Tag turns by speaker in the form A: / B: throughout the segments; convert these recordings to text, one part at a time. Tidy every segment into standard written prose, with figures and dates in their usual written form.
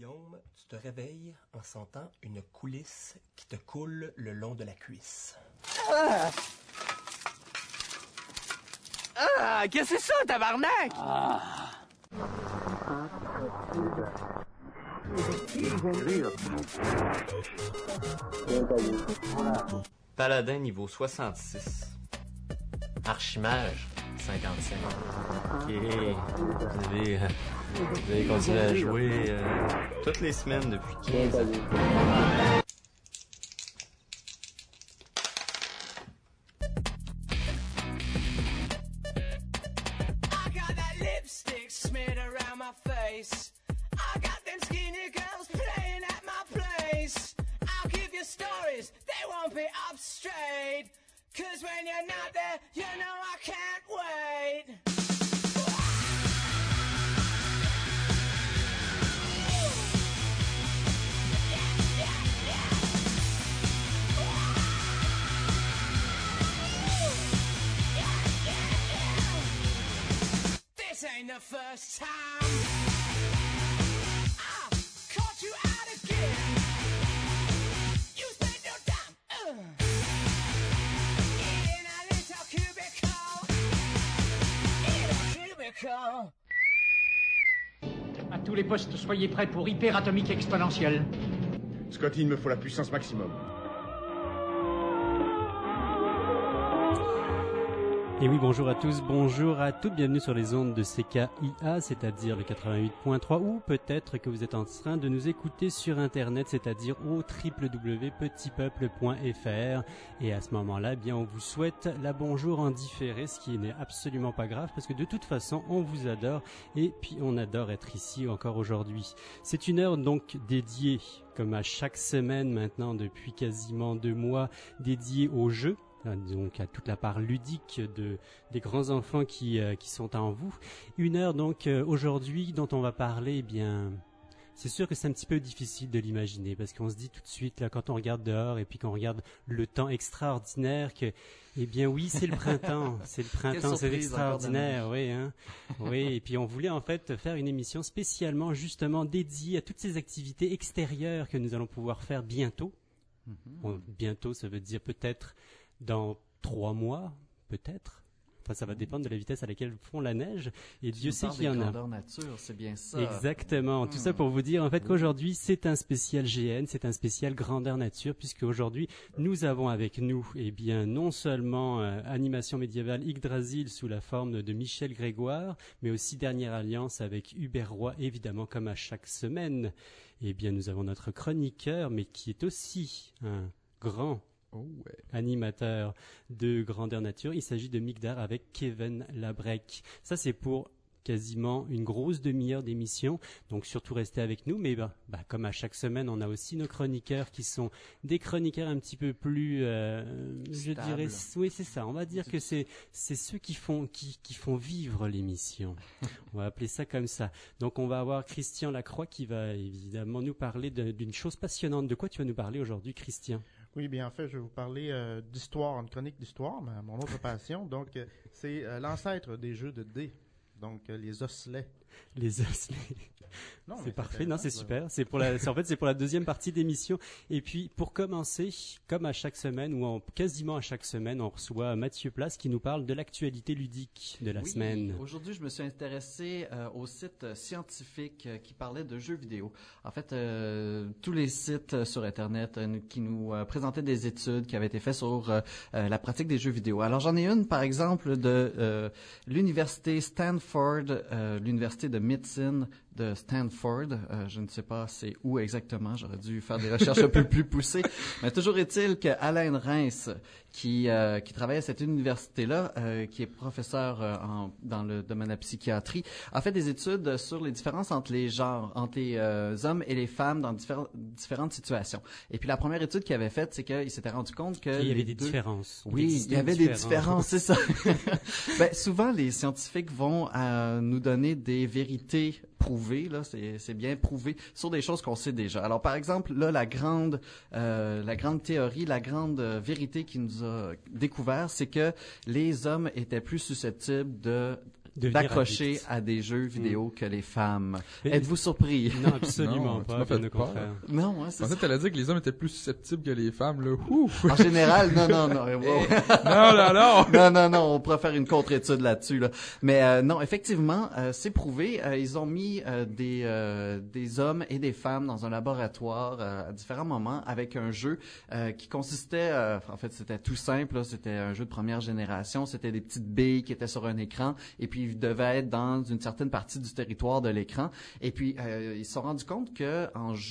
A: Guillaume, tu te réveilles en sentant une coulisse qui te coule le long de la cuisse.
B: Ah! Ah! Qu'est-ce que c'est ça, tabarnak? Ah!
C: Paladin niveau 66.
D: Archimage, 55.
C: Ok. Vous avez continué à jouer toutes les semaines depuis 15 ans.
E: The first time I caught you out again. You spent your time in a little cubicle. In a cubicle.
F: À tous les postes, soyez prêts pour hyperatomique exponentielle.
G: Scotty, il me faut la puissance maximum.
H: Et oui, bonjour à tous, bonjour à toutes, bienvenue sur les ondes de CKIA, c'est-à-dire le 88.3, ou peut-être que vous êtes en train de nous écouter sur Internet, c'est-à-dire au www.petitpeuple.fr. Et à ce moment-là, eh bien, on vous souhaite la bonjour en différé, ce qui n'est absolument pas grave, parce que de toute façon, on vous adore, et puis on adore être ici encore aujourd'hui. C'est une heure donc dédiée, comme à chaque semaine maintenant, depuis quasiment 2 mois, dédiée aux jeux. Donc à toute la part ludique des grands enfants qui sont en vous. Une heure donc aujourd'hui dont on va parler, eh bien, c'est sûr que c'est un petit peu difficile de l'imaginer parce qu'on se dit tout de suite là quand on regarde dehors et puis qu'on regarde le temps extraordinaire que, eh bien oui, c'est le printemps, c'est extraordinaire, oui, hein, oui. Et puis on voulait en fait faire une émission spécialement justement dédiée à toutes ces activités extérieures que nous allons pouvoir faire bientôt. Bon, bientôt, ça veut dire peut-être dans 3 mois, peut-être. Enfin, ça va dépendre de la vitesse à laquelle fond la neige. Et Dieu sait qu'il y en a.
D: Grandeur nature, c'est bien ça.
H: Exactement. Tout ça pour vous dire, en fait, qu'aujourd'hui, c'est un spécial GN, c'est un spécial grandeur nature, puisque aujourd'hui, nous avons avec nous, eh bien, non seulement Animation médiévale Yggdrasil sous la forme de Michel Grégoire, mais aussi Dernière Alliance avec Hubert Roy, évidemment, comme à chaque semaine. Eh bien, nous avons notre chroniqueur, mais qui est aussi un grand animateur de grandeur nature. Il s'agit de Migdar avec Kevin Labrec. Ça, c'est pour quasiment une grosse demi-heure d'émission. Donc, surtout restez avec nous. Mais comme à chaque semaine, on a aussi nos chroniqueurs qui sont des chroniqueurs un petit peu plus, je dirais, oui, c'est ça. On va dire que c'est ceux qui font vivre l'émission. On va appeler ça comme ça. Donc, on va avoir Christian Lacroix qui va évidemment nous parler d'une chose passionnante. De quoi tu vas nous parler aujourd'hui, Christian?
I: Oui, bien en fait, je vais vous parler d'histoire, une chronique d'histoire, mon autre passion. Donc, c'est l'ancêtre des jeux de dés, donc les osselets.
H: Les osselets. Non, c'est parfait, non, c'est super. C'est pour la deuxième partie d'émission. Et puis, pour commencer, comme à chaque semaine, ou quasiment à chaque semaine, on reçoit Mathieu Place qui nous parle de l'actualité ludique de la semaine.
D: Aujourd'hui, je me suis intéressé au site scientifique qui parlait de jeux vidéo. En fait, tous les sites sur Internet qui nous présentaient des études qui avaient été faites sur la pratique des jeux vidéo. Alors, j'en ai une, par exemple, de l'université Stanford, l'université de médecine de Stanford. Je ne sais pas c'est où exactement. J'aurais dû faire des recherches un peu plus poussées. Mais toujours est-il que Alain Reims, qui travaille à cette université-là, qui est professeur dans le domaine de la psychiatrie, a fait des études sur les différences entre les genres, entre les hommes et les femmes dans différentes situations. Et puis la première étude qu'il avait faite, c'est qu'il s'était rendu compte que
H: il y avait des différences.
D: Oui, il y avait des différences, c'est ça. Souvent les scientifiques vont nous donner des vérités prouvées, là, c'est bien prouvé sur des choses qu'on sait déjà. Alors par exemple, là la grande théorie, la grande vérité qui nous a découvert, c'est que les hommes étaient plus susceptibles de d'accrocher à des jeux vidéo que les femmes.
H: Mais-
D: Êtes-vous surpris?
H: Non, absolument
J: Non, tu
H: pas,
J: m'as fait
H: bien au
J: peur.
H: contraire.
D: Non, hein,
J: Je
D: c'est
J: pensais
D: ça.
J: que t'allais dire que les hommes étaient plus susceptibles que les femmes, là. Ouh.
D: En général, non. Non, on pourrait faire une contre-étude là-dessus, là. Mais non, effectivement, c'est prouvé. Ils ont mis des hommes et des femmes dans un laboratoire à différents moments avec un jeu qui consistait, en fait, c'était tout simple, là. C'était un jeu de première génération. C'était des petites billes qui étaient sur un écran et puis ils devaient être dans une certaine partie du territoire de l'écran. Et puis, ils se sont rendus compte que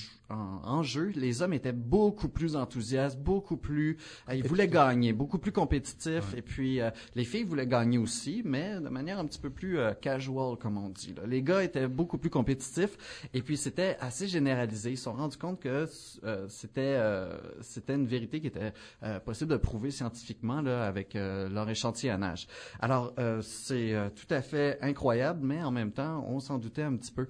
D: en jeu, les hommes étaient beaucoup plus enthousiastes, beaucoup plus... ils voulaient gagner, beaucoup plus compétitifs. Ouais. Et puis, les filles voulaient gagner aussi, mais de manière un petit peu plus casual, comme on dit, là. Les gars étaient beaucoup plus compétitifs. Et puis, c'était assez généralisé. Ils se sont rendus compte que c'était une vérité qui était possible de prouver scientifiquement là, avec leur échantillonnage. Alors, c'est tout à fait incroyable, mais en même temps, on s'en doutait un petit peu.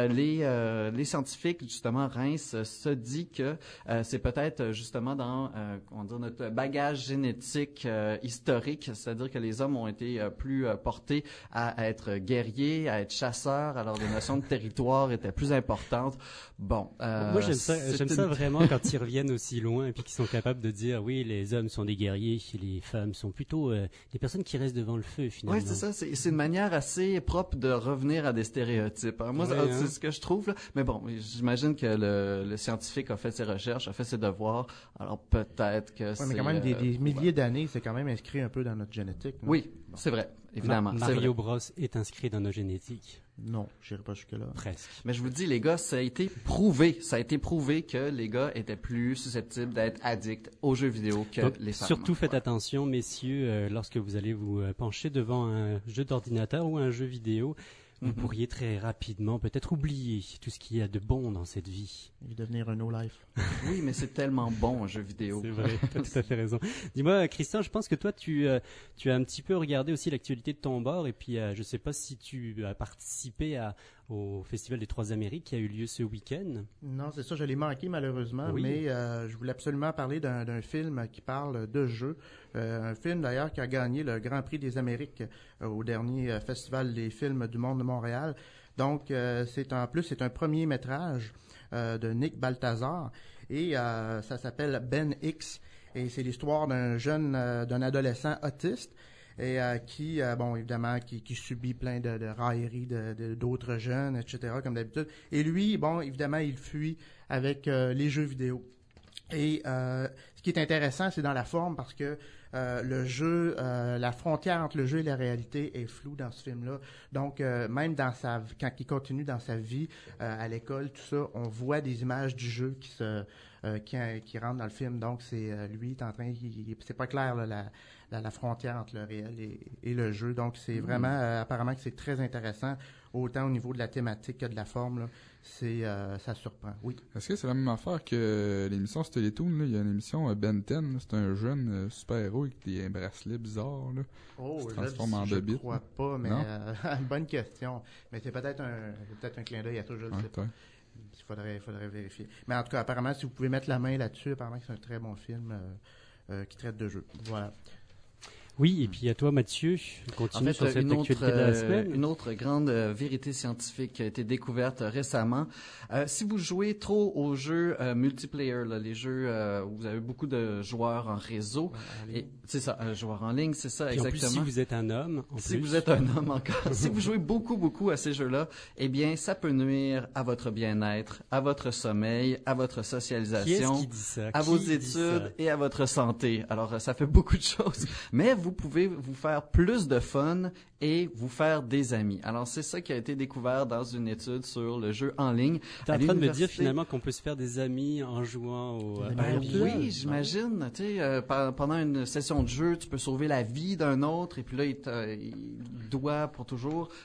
D: Les scientifiques, justement, Reims, se dit que c'est peut-être justement dans notre bagage génétique historique, c'est-à-dire que les hommes ont été plus portés à être guerriers, à être chasseurs, alors les notions de territoire étaient plus importantes. Bon,
H: moi j'aime ça vraiment quand ils reviennent aussi loin et puis qu'ils sont capables de dire oui, les hommes sont des guerriers, les femmes sont plutôt des personnes qui restent devant le feu finalement.
D: Oui, c'est ça, c'est une manière assez propre de revenir à des stéréotypes. Moi, c'est ce que je trouve là. Mais bon, j'imagine que le scientifique a fait ses recherches, a fait ses devoirs, alors peut-être que c'est...
I: mais quand même, des milliers d'années, c'est quand même inscrit un peu dans notre génétique. Non?
D: Oui, c'est vrai, évidemment.
H: Mario Bros est inscrit dans nos génétiques.
I: Non, je n'irai pas jusque-là.
H: Presque.
D: Mais je vous dis, les gars, ça a été prouvé que les gars étaient plus susceptibles d'être addicts aux jeux vidéo que
H: donc,
D: les femmes.
H: Surtout faites attention, messieurs, lorsque vous allez vous pencher devant un jeu d'ordinateur ou un jeu vidéo, vous pourriez très rapidement peut-être oublier tout ce qu'il y a de bon dans cette vie.
I: Et devenir un no-life.
D: Oui, mais c'est tellement bon, un jeu vidéo.
H: C'est vrai, tu as tout à fait raison. Dis-moi, Christian, je pense que toi, tu as un petit peu regardé aussi l'actualité de ton bord, et puis je ne sais pas si tu as participé au Festival des Trois Amériques qui a eu lieu ce week-end.
I: Non, c'est ça, je l'ai manqué malheureusement,
H: oui.
I: Mais je voulais absolument parler d'un film qui parle de jeux. Un film d'ailleurs qui a gagné le Grand Prix des Amériques au dernier Festival des films du monde de Montréal. Donc, c'est un premier métrage de Nick Balthazar et ça s'appelle Ben X et c'est l'histoire d'un adolescent autiste et qui subit plein de railleries d'autres jeunes, etc., comme d'habitude. Et lui, bon, évidemment, il fuit avec les jeux vidéo. Et ce qui est intéressant, c'est dans la forme parce que le jeu, la frontière entre le jeu et la réalité est floue dans ce film-là. Donc, même quand il continue dans sa vie à l'école, tout ça, on voit des images du jeu qui rentrent dans le film. Donc, c'est lui est en train, c'est pas clair là, la frontière entre le réel et le jeu. Donc, c'est vraiment, apparemment que c'est très intéressant, autant au niveau de la thématique que de la forme, là. Ça surprend, oui.
J: Est-ce que c'est la même affaire que l'émission sur Télétoon, là? Il y a une émission Ben 10, là. C'est un jeune super-héros avec des bracelets bizarres, là.
I: Oh,
J: se transforme en
I: je
J: bébite.
I: ne crois pas, mais bonne question. Mais c'est peut-être un clin d'œil à ça, je ne sais pas. Il faudrait vérifier. Mais en tout cas, apparemment, si vous pouvez mettre la main là-dessus, apparemment que c'est un très bon film qui traite de jeu. Voilà.
H: Oui, et puis à toi, Mathieu, continue sur cette actualité de la semaine.
D: Une autre grande vérité scientifique qui a été découverte récemment. Si vous jouez trop aux jeux multiplayer, là, les jeux où vous avez beaucoup de joueurs en réseau, et c'est ça, joueurs en ligne, c'est ça,
H: puis
D: exactement.
H: En plus, si vous êtes un homme,
D: vous êtes un homme encore, si vous jouez beaucoup à ces jeux-là, eh bien, ça peut nuire à votre bien-être, à votre sommeil, à votre socialisation,
H: qui dit ça?
D: à vos études et à votre santé. Alors, ça fait beaucoup de choses, mais vous pouvez vous faire plus de fun et vous faire des amis. Alors, c'est ça qui a été découvert dans une étude sur le jeu en ligne.
H: T'es en train de me dire finalement qu'on peut se faire des amis en jouant au...
D: oui, j'imagine. Tu sais, pendant une session de jeu, tu peux sauver la vie d'un autre et puis là, il doit pour toujours...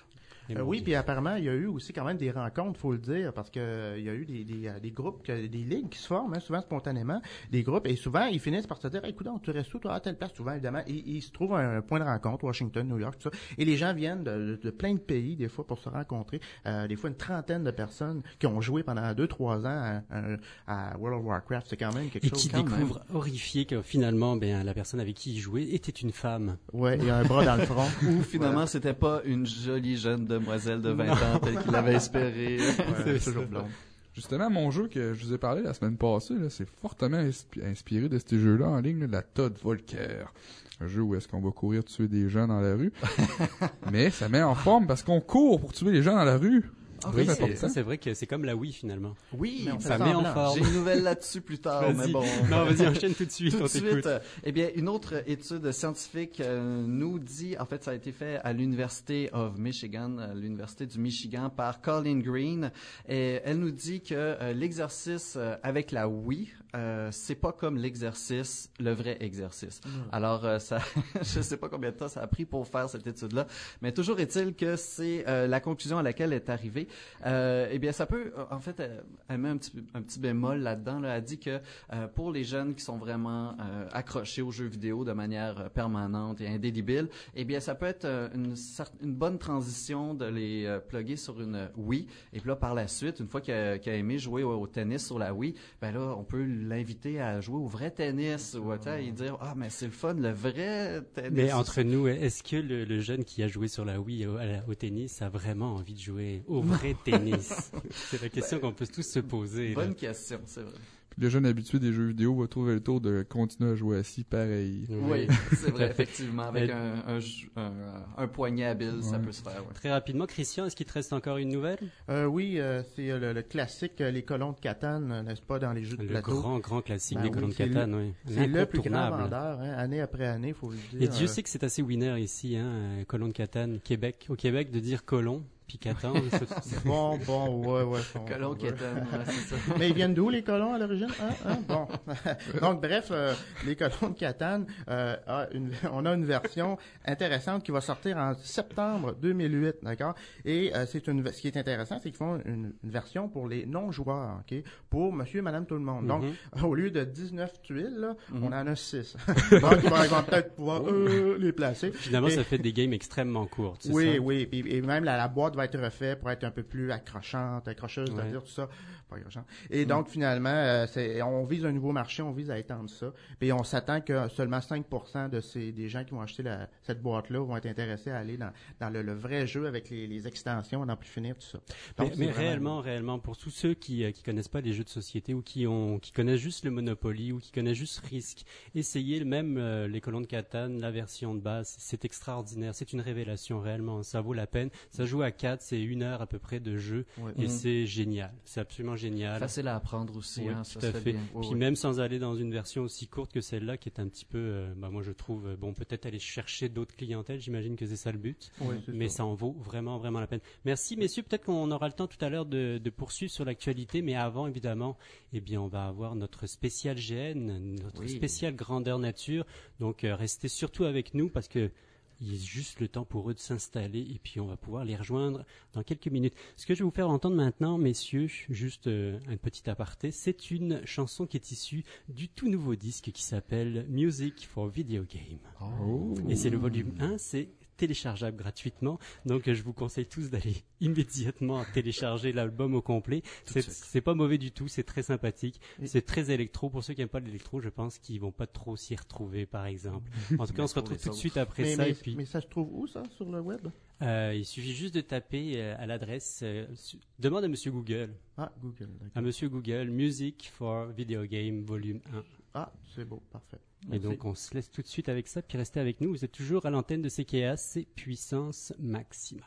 I: Oui, puis apparemment, il y a eu aussi quand même des rencontres, faut le dire, parce que il y a eu des groupes, des ligues qui se forment, souvent spontanément, des groupes, et souvent, ils finissent par se dire, écoute, tu restes où, toi, à telle place, souvent, évidemment, et il se trouve un point de rencontre, Washington, New York, tout ça, et les gens viennent de plein de pays, des fois, pour se rencontrer, des fois une trentaine de personnes qui ont joué pendant 2-3 ans à World of Warcraft, c'est quand même quelque chose.
H: Et qui découvrent horrifiés que finalement, la personne avec qui ils jouaient était une femme.
I: Ouais, et un bras dans le front.
D: Ou finalement, c'était pas une jolie jeune demoiselle de 20 ans telle qu'il l'avait espéré.
I: C'est toujours blonde.
J: Justement, mon jeu que je vous ai parlé la semaine passée, là, c'est fortement inspiré de ces jeux-là en ligne, là, de la Todd Volker. Un jeu où est-ce qu'on va courir tuer des gens dans la rue. Mais ça met en forme parce qu'on court pour tuer les gens dans la rue.
H: Oui, c'est vrai que c'est comme la Wii finalement.
D: Oui,
H: ça met en forme.
D: J'ai une nouvelle là-dessus plus tard, mais bon.
H: Non, vas-y, enchaîne tout de suite, on t'écoute.
D: Eh bien, une autre étude scientifique nous dit, en fait, ça a été fait à l'Université of Michigan, l'Université du Michigan, par Colleen Green, et elle nous dit que l'exercice avec la Wii, c'est pas comme l'exercice, le vrai exercice. Alors, ça, je sais pas combien de temps ça a pris pour faire cette étude-là, mais toujours est-il que c'est la conclusion à laquelle elle est arrivée. Eh bien, ça peut, en fait, elle met un petit bémol là-dedans. Là, elle dit que pour les jeunes qui sont vraiment accrochés aux jeux vidéo de manière permanente et indélébile, eh bien, ça peut être une bonne transition de les plugger sur une Wii. Et puis là, par la suite, une fois qu'il a aimé jouer au tennis sur la Wii, ben là, on peut l'inviter à jouer au vrai tennis ou et dire mais c'est le fun, le vrai tennis.
H: Mais entre nous, est-ce que le jeune qui a joué sur la Wii au tennis a vraiment envie de jouer au vrai tennis? C'est la question qu'on peut tous se poser.
D: Bonne question, c'est vrai.
J: Puis le jeune habitué des jeux vidéo va trouver le tour de continuer à jouer assis pareil.
D: Oui, c'est vrai, effectivement. Avec un poignet habile, ça peut se faire. Ouais.
H: Très rapidement, Christian, est-ce qu'il te reste encore une nouvelle?
I: Oui, c'est le classique, les colons de Catane, n'est-ce pas, dans les jeux de plateau.
H: Le grand classique des colons de Catane, oui.
I: C'est le plus grand vendeur, année après année, il faut le dire.
H: Et Dieu sait que c'est assez winner ici, colons de Catane, Québec. Au Québec, de dire colon. Puis Catan,
I: bon, ouais.
D: Colons Catane, c'est ça.
I: Mais ils viennent d'où, les colons, à l'origine? Bon. Donc, bref, les colons de Catane, on a une version intéressante qui va sortir en septembre 2008, d'accord? Et ce qui est intéressant, c'est qu'ils font une version pour les non-joueurs, ok? Pour monsieur et madame tout le monde. Donc, au lieu de 19 tuiles, là, on en a 6. Donc, ils vont peut-être pouvoir les placer.
H: Finalement, ça fait des games extrêmement courtes, c'est ça?
I: Oui. Et même la boîte va être refaite pour être un peu plus accrocheuse, c'est-à-dire tout ça. Pas accrochant. Et donc, finalement, on vise un nouveau marché, on vise à étendre ça. Puis on s'attend que seulement 5% des gens qui vont acheter cette boîte-là vont être intéressés à aller dans le vrai jeu avec les extensions, on n'en plus finir, tout ça. Donc,
H: mais réellement, pour tous ceux qui connaissent pas les jeux de société ou qui connaissent juste le Monopoly ou qui connaissent juste Risk, essayez même les colons de Catane, la version de base, c'est extraordinaire, c'est une révélation réellement, ça vaut la peine. Ça joue à 4, c'est 1 heure à peu près de jeu et c'est génial, c'est absolument génial.
D: Facile à apprendre aussi,
H: oui,
D: ça
H: tout à
D: se
H: fait.
D: bien.
H: Puis même sans aller dans une version aussi courte que celle-là, qui est un petit peu, moi je trouve, peut-être aller chercher d'autres clientèles, j'imagine que c'est ça le but, mais ça en vaut vraiment, vraiment la peine. Merci messieurs, peut-être qu'on aura le temps tout à l'heure de poursuivre sur l'actualité, mais avant évidemment, on va avoir notre spécial GN, notre spécial grandeur nature, donc restez surtout avec nous parce que il y a juste le temps pour eux de s'installer et puis on va pouvoir les rejoindre dans quelques minutes. Ce que je vais vous faire entendre maintenant, messieurs, juste un petit aparté, c'est une chanson qui est issue du tout nouveau disque qui s'appelle Music for Video Game. Et c'est le volume 1, c'est téléchargeable gratuitement, donc je vous conseille tous d'aller immédiatement télécharger l'album au complet. C'est pas mauvais du tout, c'est très sympathique, c'est très électro. Pour ceux qui n'aiment pas l'électro, je pense qu'ils vont pas trop s'y retrouver, par exemple. En tout cas, on se retrouve tout de suite après ça.
I: Mais ça se trouve où, ça, sur le web?
H: Il suffit juste de taper à l'adresse, demande à Monsieur Google.
I: Google, d'accord.
H: À Monsieur Google, Music for Video Game, volume 1.
I: C'est beau, parfait.
H: Et donc, on se laisse tout de suite avec ça, puis restez avec nous. Vous êtes toujours à l'antenne de CKA, c'est puissance maximale.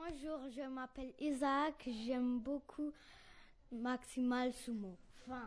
K: Bonjour, je m'appelle Isaac, j'aime beaucoup Maximal Sumo. Fin.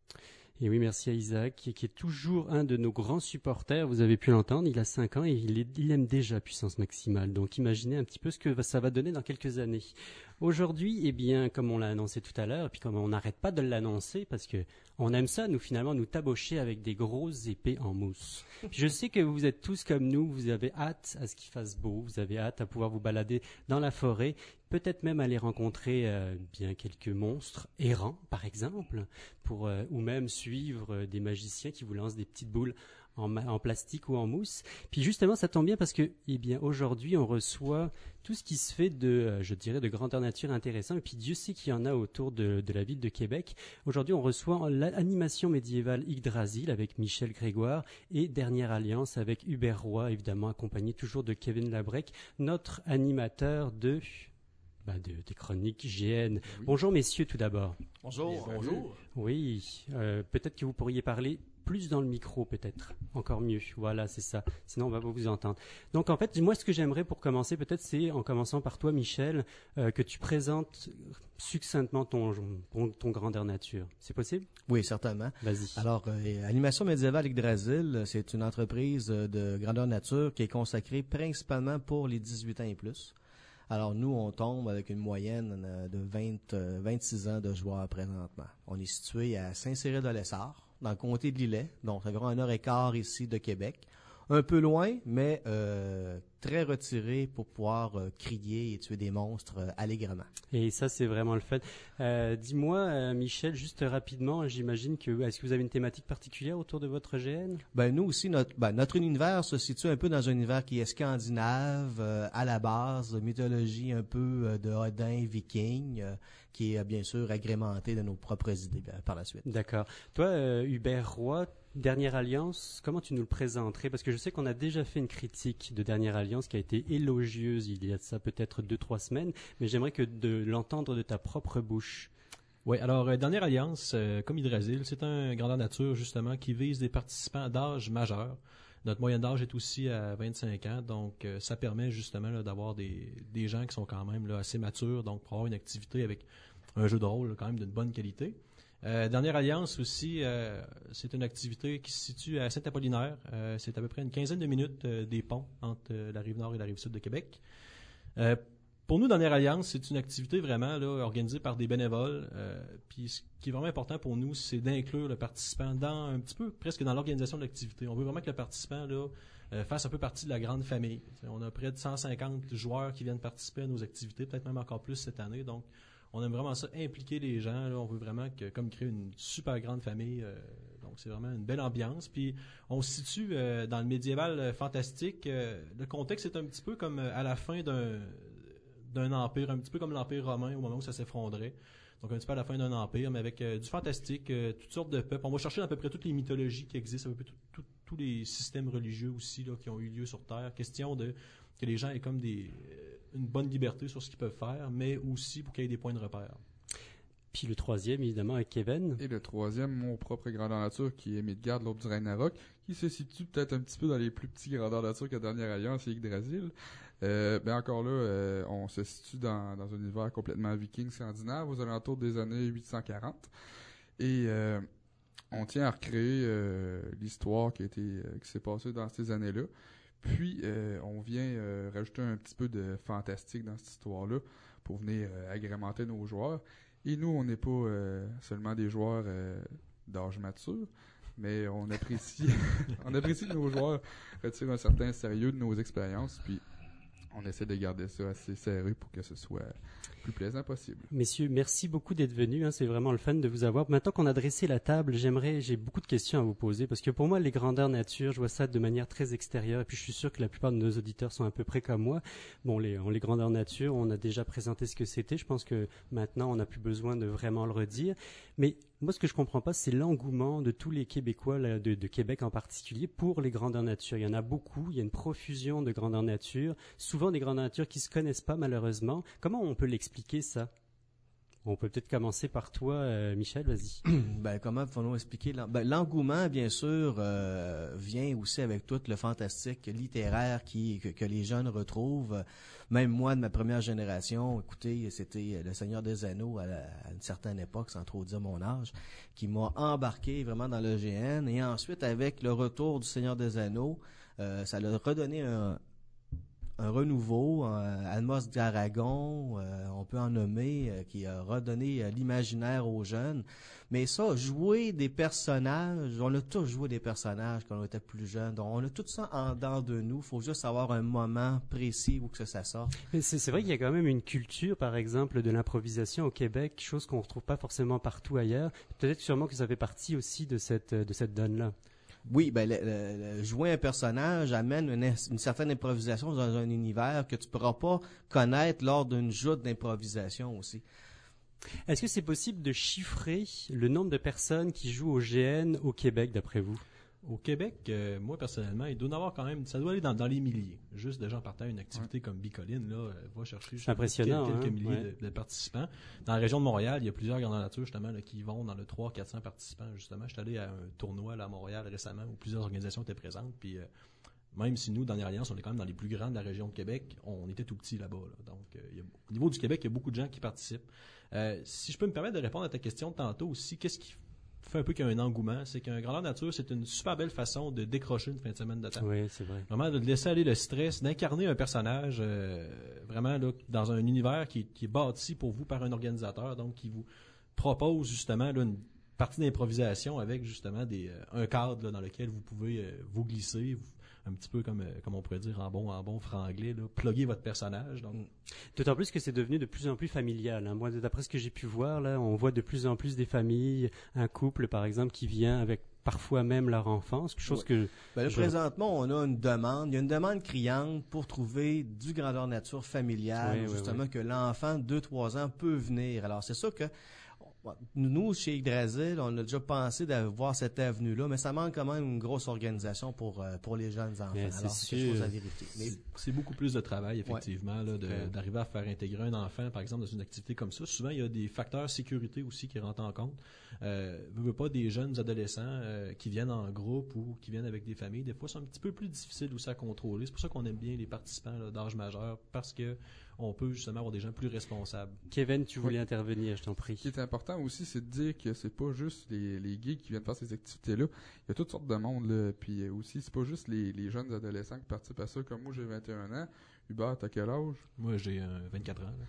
H: Et oui, merci à Isaac, qui est toujours un de nos grands supporters. Vous avez pu l'entendre, il a 5 ans et il aime déjà Puissance Maximale. Donc imaginez un petit peu ce que ça va donner dans quelques années. Aujourd'hui, eh bien, comme on l'a annoncé tout à l'heure, et puis comme on n'arrête pas de l'annoncer, parce que on aime ça, nous, finalement, nous tabocher avec des grosses épées en mousse. Puis je sais que vous êtes tous comme nous, vous avez hâte à ce qu'il fasse beau, vous avez hâte à pouvoir vous balader dans la forêt, peut-être même aller rencontrer bien quelques monstres errants, par exemple, ou même suivre des magiciens qui vous lancent des petites boules en plastique ou en mousse. Puis justement, ça tombe bien parce que, eh bien, aujourd'hui, on reçoit tout ce qui se fait de, je dirais, de grandeur nature intéressant. Et puis Dieu sait qu'il y en a autour de la ville de Québec. Aujourd'hui, on reçoit l'animation médiévale Yggdrasil avec Michel Grégoire et Dernière Alliance avec Hubert Roy, évidemment accompagné toujours de Kevin Labrec, notre animateur des chroniques GN. Oui. Bonjour messieurs tout d'abord.
A: Bonjour. Bonjour.
H: Oui, peut-être que vous pourriez parler plus dans le micro peut-être, encore mieux, voilà c'est ça, sinon on va pas vous entendre. Donc en fait, moi ce que j'aimerais pour commencer peut-être c'est, en commençant par toi Michel, que tu présentes succinctement ton grandeur nature. C'est possible?
L: Oui, certainement.
H: Vas-y.
L: Alors, Animation médiévale Yggdrasil, c'est une entreprise de grandeur nature qui est consacrée principalement pour les 18 ans et plus. Alors nous, on tombe avec une moyenne de 26 ans de joueurs présentement. On est situé à Saint-Cyril-de-Lessard, dans le comté de Lillet, donc environ 1h15 ici de Québec. Un peu loin, mais très retiré pour pouvoir crier et tuer des monstres allègrement.
H: Et ça, c'est vraiment le fait. Dis-moi, Michel, juste rapidement, j'imagine est-ce que vous avez une thématique particulière autour de votre GN?
L: Ben nous aussi, notre univers se situe un peu dans un univers qui est scandinave, à la base, mythologie un peu de Odin, viking, qui est bien sûr agrémenté de nos propres idées par la suite.
H: D'accord. Toi, Hubert Roy, Dernière Alliance, comment tu nous le présenterais? Parce que je sais qu'on a déjà fait une critique de Dernière Alliance qui a été élogieuse il y a de ça peut-être 2-3 semaines, mais j'aimerais de l'entendre de ta propre bouche.
M: Oui, alors Dernière Alliance, comme Yggdrasil, c'est un grandeur nature justement qui vise des participants d'âge majeur. Notre moyenne d'âge est aussi à 25 ans, donc ça permet justement là, d'avoir des gens qui sont quand même là, assez matures, donc pour avoir une activité avec un jeu de rôle là, quand même d'une bonne qualité. Dernière Alliance aussi, c'est une activité qui se situe à Saint-Apollinaire. C'est à peu près une quinzaine de minutes des ponts entre la rive nord et la rive sud de Québec. Pour nous, Dernière Alliance, c'est une activité vraiment là, organisée par des bénévoles. Puis ce qui est vraiment important pour nous, c'est d'inclure le participant dans un petit peu presque dans l'organisation de l'activité. On veut vraiment que le participant là, fasse un peu partie de la grande famille. On a près de 150 joueurs qui viennent participer à nos activités, peut-être même encore plus cette année. Donc, on aime vraiment ça, impliquer les gens. Là, on veut vraiment comme créer une super grande famille. Donc, c'est vraiment une belle ambiance. Puis, on se situe dans le médiéval fantastique. Le contexte est un petit peu comme à la fin d'un empire, un petit peu comme l'Empire romain au moment où ça s'effondrait. Donc, un petit peu à la fin d'un empire, mais avec du fantastique, toutes sortes de peuples. On va chercher à peu près toutes les mythologies qui existent, à peu près tous les systèmes religieux aussi là, qui ont eu lieu sur Terre. Question que les gens aient comme une bonne liberté sur ce qu'ils peuvent faire, mais aussi pour qu'il y ait des points de repère.
H: Puis le troisième, évidemment, avec Kevin.
J: Et le troisième, mon propre grandeur nature, qui est Midgard, l'Aube du Ragnarok, qui se situe peut-être un petit peu dans les plus petits grandeurs nature que Dernière Alliance et Yggdrasil. Encore là, on se situe dans un univers complètement viking scandinave aux alentours des années 840. Et on tient à recréer l'histoire qui s'est passée dans ces années-là. Puis, on vient rajouter un petit peu de fantastique dans cette histoire-là pour venir agrémenter nos joueurs. Et nous, on n'est pas seulement des joueurs d'âge mature, mais on apprécie que nos joueurs retirent un certain sérieux de nos expériences, puis on essaie de garder ça assez serré pour que ce soit plus plaisant possible.
H: Messieurs, merci beaucoup d'être venus. C'est vraiment le fun de vous avoir. Maintenant qu'on a dressé la table, j'ai beaucoup de questions à vous poser parce que pour moi, les grandeurs nature, je vois ça de manière très extérieure. Et puis je suis sûr que la plupart de nos auditeurs sont à peu près comme moi. Bon, les grandeurs nature, on a déjà présenté ce que c'était. Je pense que maintenant, on n'a plus besoin de vraiment le redire. Mais moi, ce que je comprends pas, c'est l'engouement de tous les Québécois, là, de Québec en particulier, pour les grandeurs nature. Il y en a beaucoup. Il y a une profusion de grandeurs nature. Souvent des grandeurs nature qui se connaissent pas, malheureusement. Comment on peut l'expliquer, ça? On peut peut-être commencer par toi, Michel, vas-y.
L: Ben, comment faut-nous expliquer? L'engouement, bien sûr, vient aussi avec tout le fantastique littéraire que les jeunes retrouvent. Même moi, de ma première génération, écoutez, c'était Le Seigneur des Anneaux à une certaine époque, sans trop dire mon âge, qui m'a embarqué vraiment dans le GN. Et ensuite, avec le retour du Seigneur des Anneaux, ça leur a redonné un renouveau, Almos d'Aragon, on peut en nommer, qui a redonné l'imaginaire aux jeunes. Mais ça, jouer des personnages, on a tous joué des personnages quand on était plus jeunes. Donc, on a tout ça en dedans de nous. Il faut juste avoir un moment précis où que ça sorte.
H: Mais c'est vrai qu'il y a quand même une culture, par exemple, de l'improvisation au Québec, chose qu'on ne retrouve pas forcément partout ailleurs. Peut-être sûrement que ça fait partie aussi de cette donne-là.
L: Oui, ben jouer un personnage amène une certaine improvisation dans un univers que tu pourras pas connaître lors d'une joute d'improvisation aussi.
H: Est-ce que c'est possible de chiffrer le nombre de personnes qui jouent au GN au Québec, d'après vous?
M: Au Québec, moi personnellement, il doit y en avoir quand même, ça doit aller dans les milliers. Juste de gens partant à une activité comme Bicoline, là, va chercher quelques milliers de participants. Dans la région de Montréal, il y a plusieurs grandeurs nature justement là, qui vont dans le 300-400 participants justement. Je suis allé à un tournoi là, à Montréal récemment où plusieurs organisations étaient présentes. Puis même si nous, dans l'Alliance, on est quand même dans les plus grands de la région de Québec, on était tout petits là-bas. Là. Donc, au niveau du Québec, il y a beaucoup de gens qui participent. Si je peux me permettre de répondre à ta question de tantôt aussi, qu'est-ce qui fait un peu qu'il y a un engouement, c'est qu'un grandeur nature, c'est une super belle façon de décrocher une fin de semaine de temps.
H: Oui, c'est vrai.
M: Vraiment de laisser aller le stress, d'incarner un personnage vraiment là, dans un univers qui est bâti pour vous par un organisateur, donc qui vous propose justement là, une partie d'improvisation avec justement un cadre là, dans lequel vous pouvez vous glisser, un petit peu comme on pourrait dire en bon franglais, là, plugger votre personnage. Donc.
H: D'autant plus que c'est devenu de plus en plus familial. Hein. Moi, d'après ce que j'ai pu voir, là, on voit de plus en plus des familles, un couple par exemple qui vient avec parfois même leur enfant, quelque chose que...
L: Là, présentement, on a une demande. Il y a une demande criante pour trouver du grandeur nature familiale, justement que l'enfant de 2-3 ans peut venir. Alors, c'est sûr que nous, chez Yggdrasil, on a déjà pensé d'avoir cette avenue-là, mais ça manque quand même une grosse organisation pour les jeunes enfants. Alors, c'est quelque chose à vérifier. Mais
M: c'est beaucoup plus de travail, effectivement, là, d'arriver à faire intégrer un enfant, par exemple, dans une activité comme ça. Souvent, il y a des facteurs sécurité aussi qui rentrent en compte. Veux pas des jeunes adolescents qui viennent en groupe ou qui viennent avec des familles. Des fois, c'est un petit peu plus difficile aussi à contrôler. C'est pour ça qu'on aime bien les participants là, d'âge majeur, parce que on peut justement avoir des gens plus responsables.
H: Kevin, tu voulais intervenir, je t'en prie.
J: Ce qui est important aussi, c'est de dire que c'est pas juste les geeks qui viennent faire ces activités-là. Il y a toutes sortes de monde, là. Puis aussi, c'est pas juste les jeunes adolescents qui participent à ça. Comme moi, j'ai 21 ans. Hubert, t'as quel âge?
M: Moi, j'ai 24 ans. Là.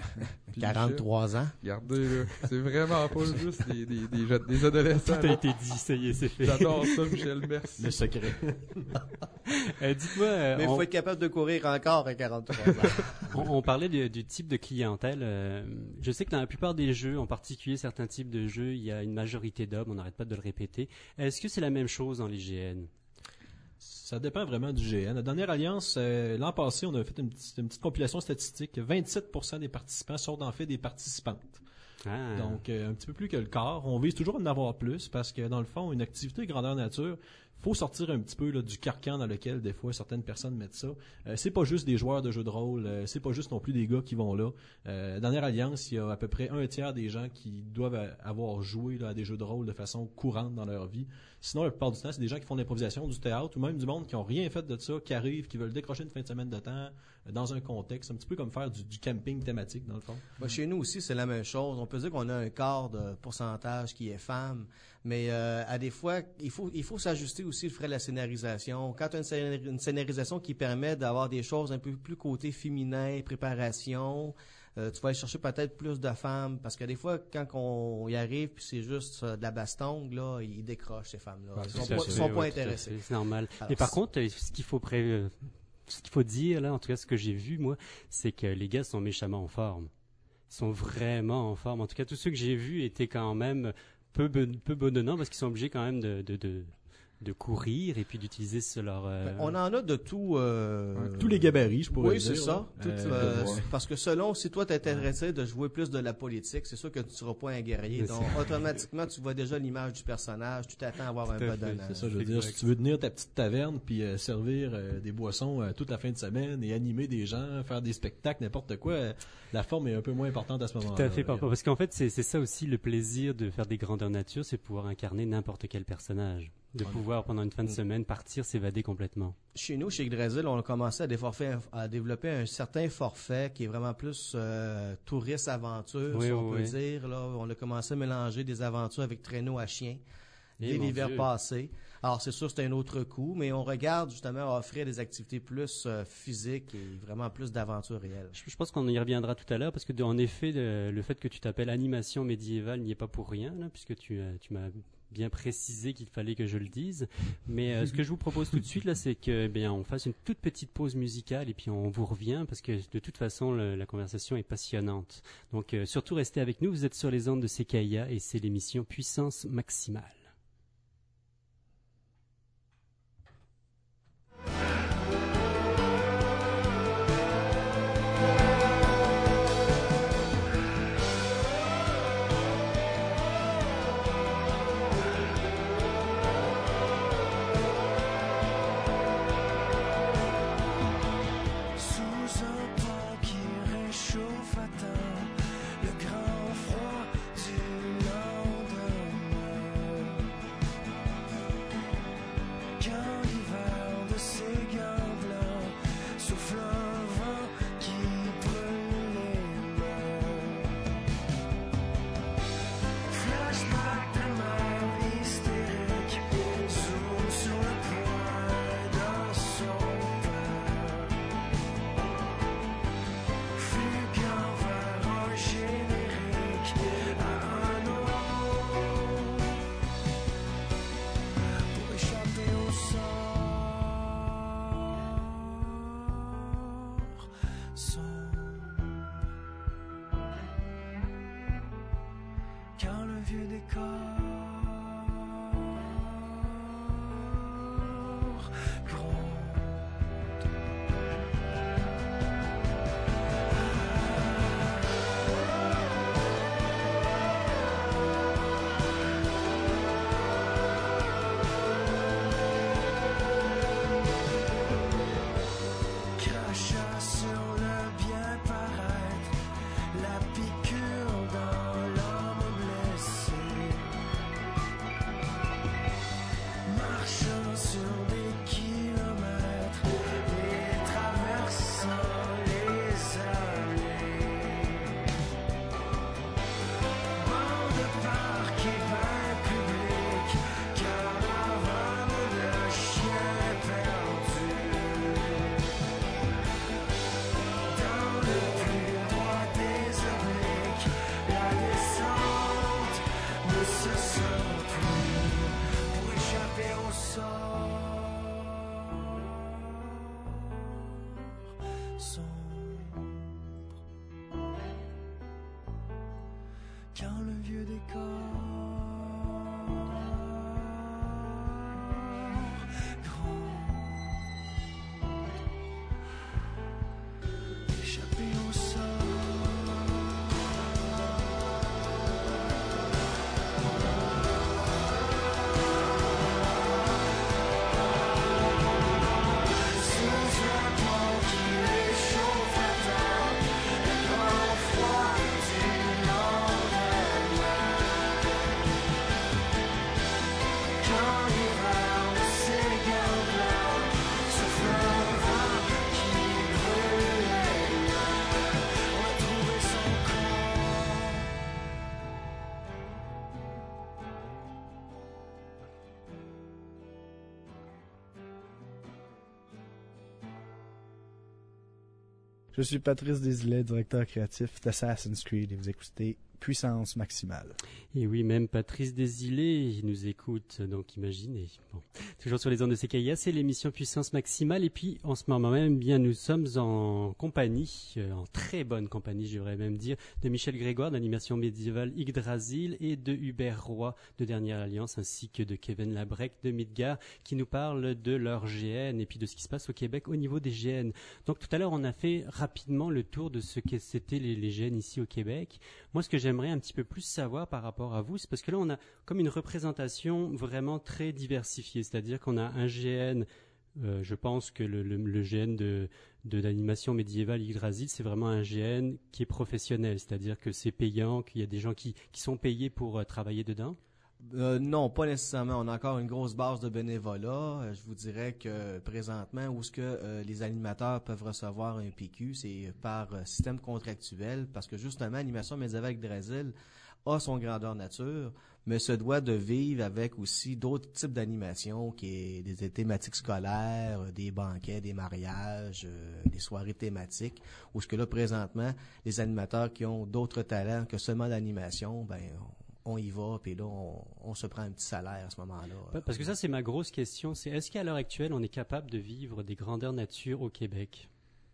L: 43 ans.
J: Regardez, là, c'est vraiment pas juste des adolescents.
H: Tout a été dit, ça y est, c'est fait.
J: J'adore ça, Michel, merci.
M: Le secret.
H: Dites-moi...
L: Mais il faut être capable de courir encore à 43 ans.
H: On parlait du type de clientèle. Je sais que dans la plupart des jeux, en particulier certains types de jeux, il y a une majorité d'hommes, on n'arrête pas de le répéter. Est-ce que c'est la même chose dans les GN?
M: Ça dépend vraiment du GN. La dernière alliance, l'an passé, on a fait une petite compilation statistique. 27% des participants sont en fait des participantes.
H: Ah.
M: Donc, un petit peu plus que le quart. On vise toujours à en avoir plus parce que, dans le fond, une activité grandeur nature, faut sortir un petit peu là, du carcan dans lequel, des fois, certaines personnes mettent ça. C'est pas juste des joueurs de jeux de rôle. C'est pas juste non plus des gars qui vont là. Dernière alliance, il y a à peu près 1/3 des gens qui doivent avoir joué là, à des jeux de rôle de façon courante dans leur vie. Sinon, la plupart du temps, c'est des gens qui font de l'improvisation, du théâtre, ou même du monde qui ont rien fait de ça, qui arrivent, qui veulent décrocher une fin de semaine de temps dans un contexte, un petit peu comme faire du camping thématique, dans le fond.
L: Chez nous aussi, c'est la même chose. On peut dire qu'on a un quart de pourcentage qui est femme, mais à des fois, il faut s'ajuster aussi le frais de la scénarisation. Quand tu as une scénarisation qui permet d'avoir des choses un peu plus côté féminin, préparation, tu vas aller chercher peut-être plus de femmes, parce que des fois, quand on y arrive, puis c'est juste de la bastongue, là, ils décrochent, ces femmes-là. Ils sont pas intéressés.
H: C'est normal. Mais par contre, ce qu'il faut dire, là, en tout cas, ce que j'ai vu, moi, c'est que les gars sont méchamment en forme. Ils sont vraiment en forme. En tout cas, tous ceux que j'ai vus étaient quand même peu bedonnants, parce qu'ils sont obligés quand même de courir et puis d'utiliser leur...
L: On en a de tout...
M: Tous les gabarits, je pourrais dire.
L: Oui, c'est ça.
M: Là.
L: Parce que selon, si toi t'es intéressé de jouer plus de la politique, c'est sûr que tu ne seras pas un guerrier. Donc, automatiquement, tu vois déjà l'image du personnage, tu t'attends à avoir un bedonnage.
M: C'est ça, je veux dire, si tu veux tenir ta petite taverne puis servir des boissons toute la fin de semaine et animer des gens, faire des spectacles, n'importe quoi, la forme est un peu moins importante à ce moment-là.
H: Tout à fait, parce qu'en fait, c'est ça aussi le plaisir de faire des grandeurs nature, c'est pouvoir incarner n'importe quel personnage. De pouvoir, pendant une fin de semaine, partir, s'évader complètement.
L: Chez nous, chez Yggdrasil, on a commencé à développer un certain forfait qui est vraiment plus touriste-aventure, si on peut dire. Là, on a commencé à mélanger des aventures avec traîneau à chien dès l'hiver passé. Alors, c'est sûr, c'est un autre coup, mais on regarde justement à offrir des activités plus physiques et vraiment plus d'aventures réelles.
H: Je pense qu'on y reviendra tout à l'heure, parce que en effet, le fait que tu t'appelles animation médiévale n'y est pas pour rien, là, puisque tu m'as bien précisé qu'il fallait que je le dise. Mais ce que je vous propose tout de suite, là, c'est que on fasse une toute petite pause musicale et puis on vous revient, parce que de toute façon, la conversation est passionnante. Donc, surtout, restez avec nous. Vous êtes sur les ondes de CKIA et c'est l'émission Puissance Maximale.
E: Quand le vieux décor gronde, échappé au sol.
N: Je suis Patrice Desilets, directeur créatif d'Assassin's Creed et vous écoutez Puissance Maximale.
H: Et oui, même Patrice Desilets, il nous écoute, donc imaginez. Bon. Toujours sur les ondes de CKIA, c'est l'émission Puissance Maximale. Et puis, en ce moment même, bien, nous sommes en compagnie, en très bonne compagnie, je devrais même dire, de Michel Grégoire d'Animation Médiévale Yggdrasil et de Hubert Roy de Dernière Alliance, ainsi que de Kevin Labrec de Midgard, qui nous parlent de leur GN et puis de ce qui se passe au Québec au niveau des GN. Donc, tout à l'heure, on a fait rapidement le tour de ce que c'était les GN ici au Québec. Moi, ce que j'aimerais un petit peu plus savoir par rapport à vous, c'est parce que là, on a comme une représentation vraiment très diversifiée, c'est-à-dire qu'on a un GN, je pense que le GN de l'animation médiévale Yggdrasil, c'est vraiment un GN qui est professionnel, c'est-à-dire que c'est payant, qu'il y a des gens qui sont payés pour travailler dedans.
L: Non, pas nécessairement. On a encore une grosse base de bénévolat. Je vous dirais que présentement, où est-ce que les animateurs peuvent recevoir un PQ, c'est par système contractuel, parce que justement, Animation Médiévale Yggdrasil a son grandeur nature, mais se doit de vivre avec aussi d'autres types d'animations, qui est des thématiques scolaires, des banquets, des mariages, des soirées thématiques, où est-ce que là, présentement, les animateurs qui ont d'autres talents que seulement l'animation, ben on y va, puis là, on se prend un petit salaire à ce moment-là.
H: Parce que ça, c'est ma grosse question, c'est est-ce qu'à l'heure actuelle, on est capable de vivre des grandeurs nature au Québec?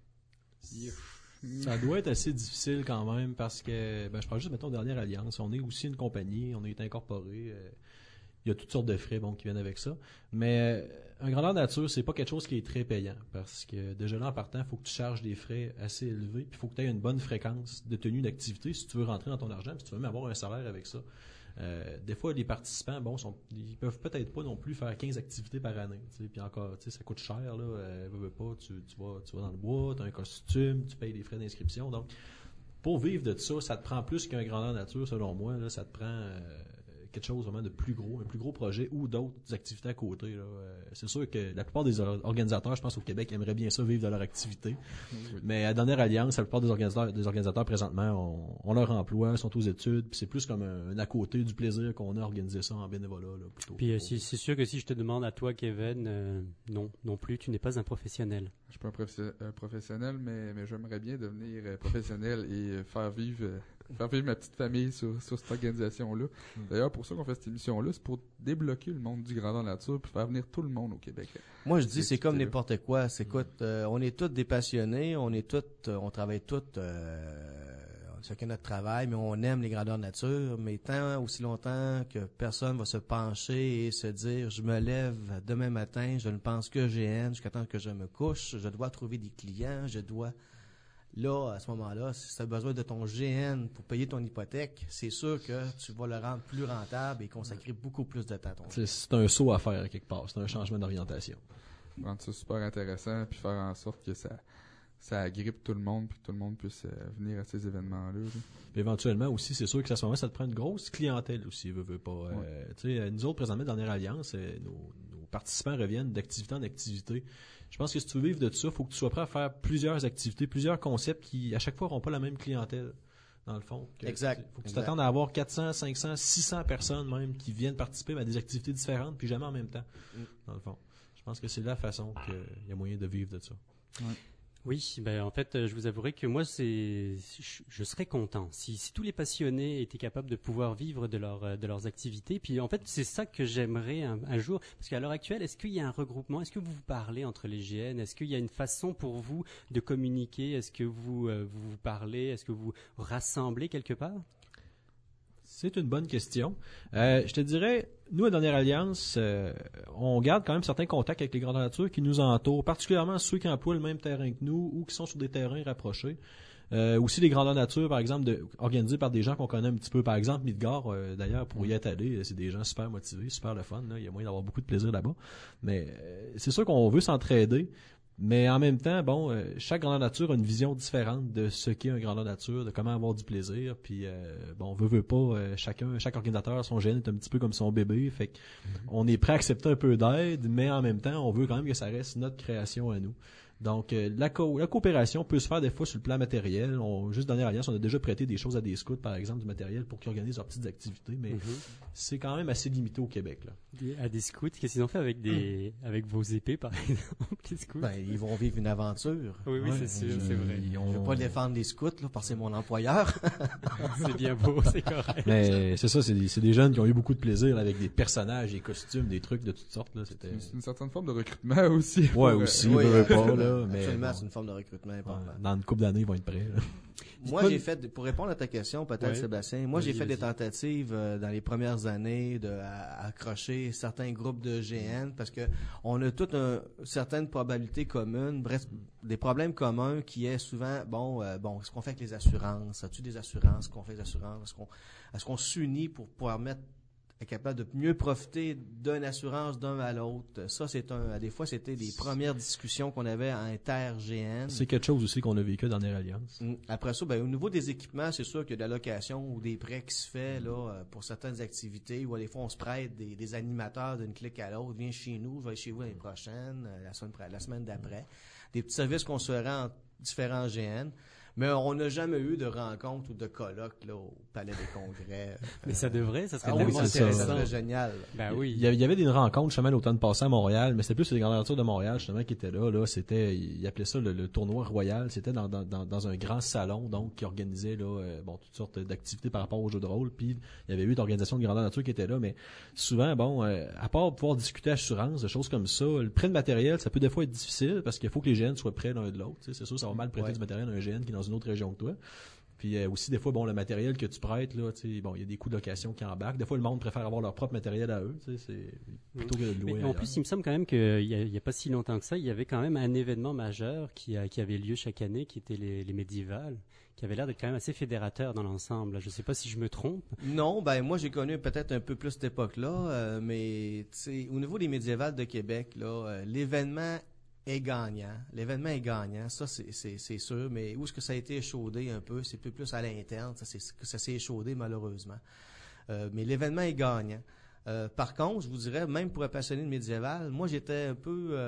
M: Ça doit être assez difficile quand même, parce que, je parle juste, mettons, Dernière Alliance, on est aussi une compagnie, on est incorporé, il y a toutes sortes de frais qui viennent avec ça, mais un grandeur nature, c'est pas quelque chose qui est très payant, parce que déjà là, en partant, il faut que tu charges des frais assez élevés, puis il faut que tu aies une bonne fréquence de tenue d'activité si tu veux rentrer dans ton argent, puis si tu veux même avoir un salaire avec ça. Des fois, les participants, ils peuvent peut-être pas non plus faire 15 activités par année, puis encore, ça coûte cher, là, veux pas, tu vas dans le bois, tu as un costume, tu payes des frais d'inscription, donc pour vivre de ça, ça te prend plus qu'un grandeur nature, selon moi, là, ça te prend quelque chose vraiment de plus gros, un plus gros projet ou d'autres activités à côté. Là. C'est sûr que la plupart des organisateurs, je pense au Québec, aimeraient bien ça vivre de leur activité. Oui. Mais à Dernière Alliance, la plupart des organisateurs présentement ont leur emploi, sont aux études, puis c'est plus comme un à côté du plaisir qu'on a à organiser ça en bénévolat. Là, plutôt.
H: Puis c'est sûr que si je te demande à toi, Kevin, non plus, tu n'es pas un professionnel.
J: Je suis pas un professionnel, mais j'aimerais bien devenir professionnel et faire vivre ma petite famille sur cette organisation-là. D'ailleurs, pour ça qu'on fait cette émission-là, c'est pour débloquer le monde du grandeur nature puis faire venir tout le monde au Québec.
L: Moi, je dis, c'est comme n'importe quoi. Écoute, on est tous des passionnés, on travaille tous chacun notre travail, mais on aime les grandeurs nature, mais tant aussi longtemps que personne va se pencher et se dire, je me lève demain matin, je ne pense que GN jusqu'à temps que je me couche, je dois trouver des clients, Là, à ce moment-là, si tu as besoin de ton GN pour payer ton hypothèque, c'est sûr que tu vas le rendre plus rentable et consacrer beaucoup plus de temps à ton GN.
M: C'est un saut à faire quelque part, c'est un changement d'orientation.
J: Rendre ça super intéressant puis faire en sorte que ça agrippe tout le monde puis que tout le monde puisse venir à ces événements-là.
M: Puis éventuellement aussi, c'est sûr que à ce moment-là, ça te prend une grosse clientèle aussi, veut pas. Ouais. Nous autres, présentement, Dernière Alliance, nos participants reviennent d'activité en activité. Je pense que si tu veux vivre de ça, il faut que tu sois prêt à faire plusieurs activités, plusieurs concepts qui, à chaque fois, n'auront pas la même clientèle, dans le fond.
L: Exact.
M: Il faut que tu t'attendes à avoir 400, 500, 600 personnes même qui viennent participer à des activités différentes, puis jamais en même temps, dans le fond. Je pense que c'est la façon qu'il y a moyen de vivre de ça.
J: Ouais.
H: Oui, en fait, je vous avouerai que moi, je serais content si tous les passionnés étaient capables de pouvoir vivre de leurs activités. Puis en fait, c'est ça que j'aimerais un jour, parce qu'à l'heure actuelle, est-ce qu'il y a un regroupement? Est-ce que vous vous parlez entre les GN? Est-ce qu'il y a une façon pour vous de communiquer? Est-ce que vous parlez? Est-ce que vous rassemblez quelque part?
M: C'est une bonne question. Je te dirais, nous, à Dernière Alliance, on garde quand même certains contacts avec les grandeurs nature qui nous entourent, particulièrement ceux qui emploient le même terrain que nous ou qui sont sur des terrains rapprochés. Aussi les grandeurs nature, par exemple, organisés par des gens qu'on connaît un petit peu. Par exemple, Midgard, d'ailleurs, pour y être allé, c'est des gens super motivés, super le fun. Là. Il y a moyen d'avoir beaucoup de plaisir là-bas. Mais c'est sûr qu'on veut s'entraider. Mais en même temps, chaque grandeur nature a une vision différente de ce qu'est un grandeur nature, de comment avoir du plaisir. Puis, veut pas, chaque organisateur, son GN est un petit peu comme son bébé. Fait qu'on est prêt à accepter un peu d'aide, mais en même temps, on veut quand même que ça reste notre création à nous. Donc, la coopération peut se faire des fois sur le plan matériel. Juste Dernière Alliance, on a déjà prêté des choses à des scouts, par exemple, du matériel pour qu'ils organisent leurs petites activités, mais c'est quand même assez limité au Québec, là.
H: À des scouts, qu'est-ce qu'ils ont fait avec vos épées, par exemple, les scouts?
L: Ben, ils vont vivre une aventure.
H: Oui, c'est sûr, c'est vrai.
L: Je ne veux pas défendre les scouts, là, parce que c'est mon employeur.
H: C'est bien beau, c'est correct.
M: Mais c'est ça, c'est des jeunes qui ont eu beaucoup de plaisir, là, avec des personnages, des costumes, des trucs de toutes sortes, là.
J: C'est une certaine forme de recrutement aussi.
M: Ouais, aussi, on veut pas, là. Mais
L: absolument, c'est une forme de recrutement important.
M: Dans une couple d'années, ils vont être prêts, là.
L: Moi, j'ai fait, pour répondre à ta question, peut-être, Sébastien, j'ai fait des tentatives dans les premières années à accrocher certains groupes de GN parce que on a toutes certaines probabilités communes, bref, des problèmes communs qui est souvent, ce qu'on fait avec les assurances, as-tu des assurances, qu'on fait des assurances, est-ce qu'on s'unit pour pouvoir est capable de mieux profiter d'une assurance d'un à l'autre. Ça, des fois, c'était des premières discussions qu'on avait en inter-GN.
M: C'est quelque chose aussi qu'on a vécu dans Dernière Alliance.
L: Après ça, au niveau des équipements, c'est sûr qu'il y a de la location ou des prêts qui se fait là pour certaines activités où des fois on se prête des animateurs d'une clique à l'autre. Viens chez nous, je vais aller chez vous l'année prochaine, la semaine d'après. Des petits services qu'on se ferait en différents GN. Mais on n'a jamais eu de rencontre ou de colloque là, au Palais des Congrès.
H: Mais ça devrait, ça serait
L: intéressant. Ça serait génial.
H: Ben oui.
M: Il y avait des rencontres justement l'automne passé à Montréal, mais c'était plus les Grandeurs Nature de Montréal justement qui étaient là. Ils appelaient ça le tournoi royal. C'était dans un grand salon donc qui organisait là, toutes sortes d'activités par rapport aux jeux de rôle. Puis il y avait 8 organisations de Grandeur Nature qui étaient là, mais souvent à part pouvoir discuter assurance, des choses comme ça, le prêt de matériel, ça peut des fois être difficile parce qu'il faut que les GN soient prêts l'un de l'autre. C'est sûr, ça va mal prêter du matériel à un GN qui est dans une autre région que toi. Puis aussi des fois le matériel que tu prêtes là, il y a des coûts de location qui embarquent. Des fois le monde préfère avoir leur propre matériel à eux, c'est plutôt que de louer.
H: Mais en plus, il me semble quand même qu'il y a pas si longtemps que ça, il y avait quand même un événement majeur qui avait lieu chaque année, qui était les médiévales, qui avait l'air d'être quand même assez fédérateur dans l'ensemble. Je sais pas si je me trompe.
L: Non, moi j'ai connu peut-être un peu plus cette époque-là, mais au niveau des médiévales de Québec là, l'événement est gagnant. L'événement est gagnant, ça c'est sûr, mais où est-ce que ça a été échaudé un peu? C'est plus à l'interne, ça s'est échaudé malheureusement. Mais l'événement est gagnant. Par contre, je vous dirais, même pour un passionné de médiéval, moi j'étais un peu...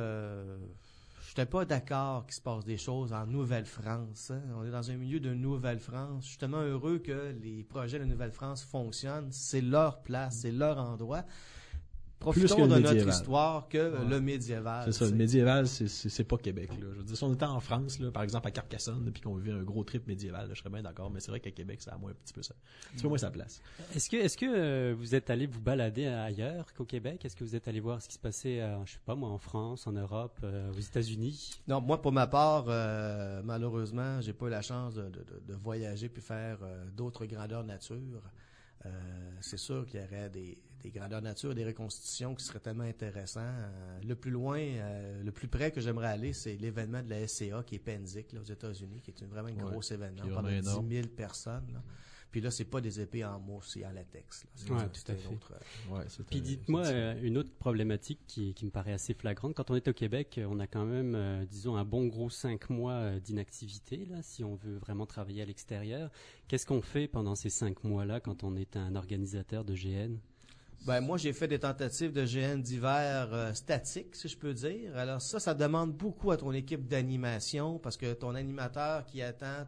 L: j'étais pas d'accord qu'il se passe des choses en Nouvelle-France. Hein. On est dans un milieu de Nouvelle-France. Je suis tellement heureux que les projets de Nouvelle-France fonctionnent. C'est leur place, c'est leur endroit. Profitons de notre histoire que le médiéval.
M: C'est ça, le médiéval, c'est pas Québec. Là. Je veux dire, si on était en France, là, par exemple à Carcassonne, puis qu'on vivait un gros trip médiéval, là, je serais bien d'accord, mais c'est vrai qu'à Québec, ça a moins un petit peu ça. Un petit peu moins sa place.
H: Est-ce que vous êtes allé vous balader ailleurs qu'au Québec? Est-ce que vous êtes allé voir ce qui se passait, je sais pas moi, en France, en Europe, aux États-Unis?
L: Non, moi pour ma part, malheureusement, j'ai pas eu la chance de voyager puis faire d'autres grandeurs nature. C'est sûr qu'il y aurait des grandeurs nature, des reconstitutions qui seraient tellement intéressants. Le plus loin, le plus près que j'aimerais aller, c'est l'événement de la SCA qui est Penzic là, aux États-Unis, qui est vraiment un gros événement. On parle de 10 000 personnes. Là. Puis là, c'est pas des épées en mousse, c'est en latex. Là. C'est
H: tout à fait. Puis dites-moi une autre problématique qui me paraît assez flagrante. Quand on est au Québec, on a quand même, disons, un bon gros 5 mois d'inactivité, là, si on veut vraiment travailler à l'extérieur. Qu'est-ce qu'on fait pendant ces 5 mois-là quand on est un organisateur de GN?
L: Moi, j'ai fait des tentatives de GN d'hiver statiques, si je peux dire. Alors ça demande beaucoup à ton équipe d'animation parce que ton animateur qui attend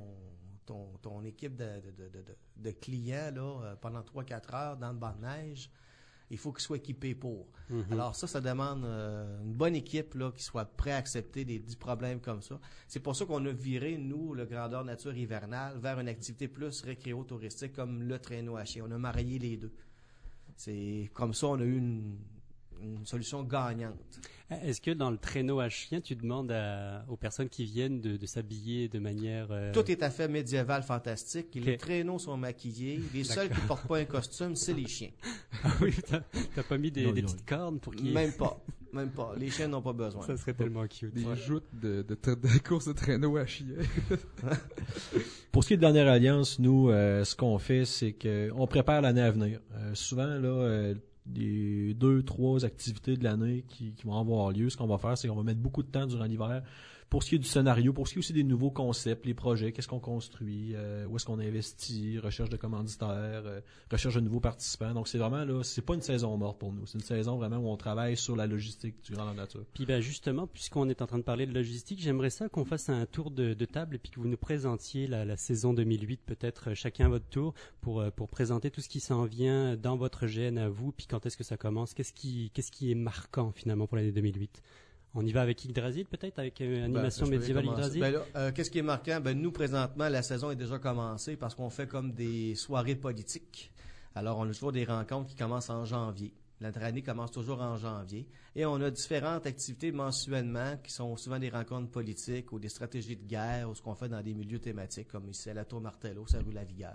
L: ton équipe de clients là, pendant 3-4 heures dans le banc de neige, il faut qu'il soit équipé pour. Mm-hmm. Alors ça demande une bonne équipe là, qui soit prête à accepter des problèmes comme ça. C'est pour ça qu'on a viré, nous, le Grandeur Nature hivernale, vers une activité plus récréo-touristique comme le traîneau à chien. On a marié les deux. C'est comme ça, on a eu une solution gagnante.
H: Est-ce que dans le traîneau à chien, tu demandes aux personnes qui viennent de s'habiller de manière...
L: Tout est à fait médiéval, fantastique. Okay. Les traîneaux sont maquillés. Les seuls qui portent pas un costume, c'est les chiens.
H: Ah oui, t'as pas mis des petites cornes pour qu'ils...
L: Même pas. Les chiens n'ont pas besoin.
H: Ça serait tellement cute.
J: Des joutes de course de traîneau à chien.
M: Pour ce qui est de Dernière Alliance, nous, ce qu'on fait, c'est qu'on prépare l'année à venir. Souvent, là... des 2-3 activités de l'année qui vont avoir lieu. Ce qu'on va faire, c'est qu'on va mettre beaucoup de temps durant l'hiver Pour ce qui est du scénario, pour ce qui est aussi des nouveaux concepts, les projets, qu'est-ce qu'on construit, où est-ce qu'on investit, recherche de commanditaires, recherche de nouveaux participants. Donc c'est vraiment là, c'est pas une saison morte pour nous. C'est une saison vraiment où on travaille sur la logistique du Grandeur Nature.
H: Puis ben justement, puisqu'on est en train de parler de logistique, j'aimerais ça qu'on fasse un tour de table et puis que vous nous présentiez la saison 2008, peut-être chacun à votre tour, pour présenter tout ce qui s'en vient dans votre GN à vous, puis quand est-ce que ça commence, qu'est-ce qui est marquant finalement pour l'année 2008. On y va avec Yggdrasil, peut-être, avec animation médiévale Yggdrasil?
L: Qu'est-ce qui est marquant? Nous, présentement, la saison est déjà commencée parce qu'on fait comme des soirées politiques. Alors, on a toujours des rencontres qui commencent en janvier. Notre année commence toujours en janvier. Et on a différentes activités mensuellement qui sont souvent des rencontres politiques ou des stratégies de guerre ou ce qu'on fait dans des milieux thématiques, comme ici à la Tour Martello, c'est rue Lavigueur.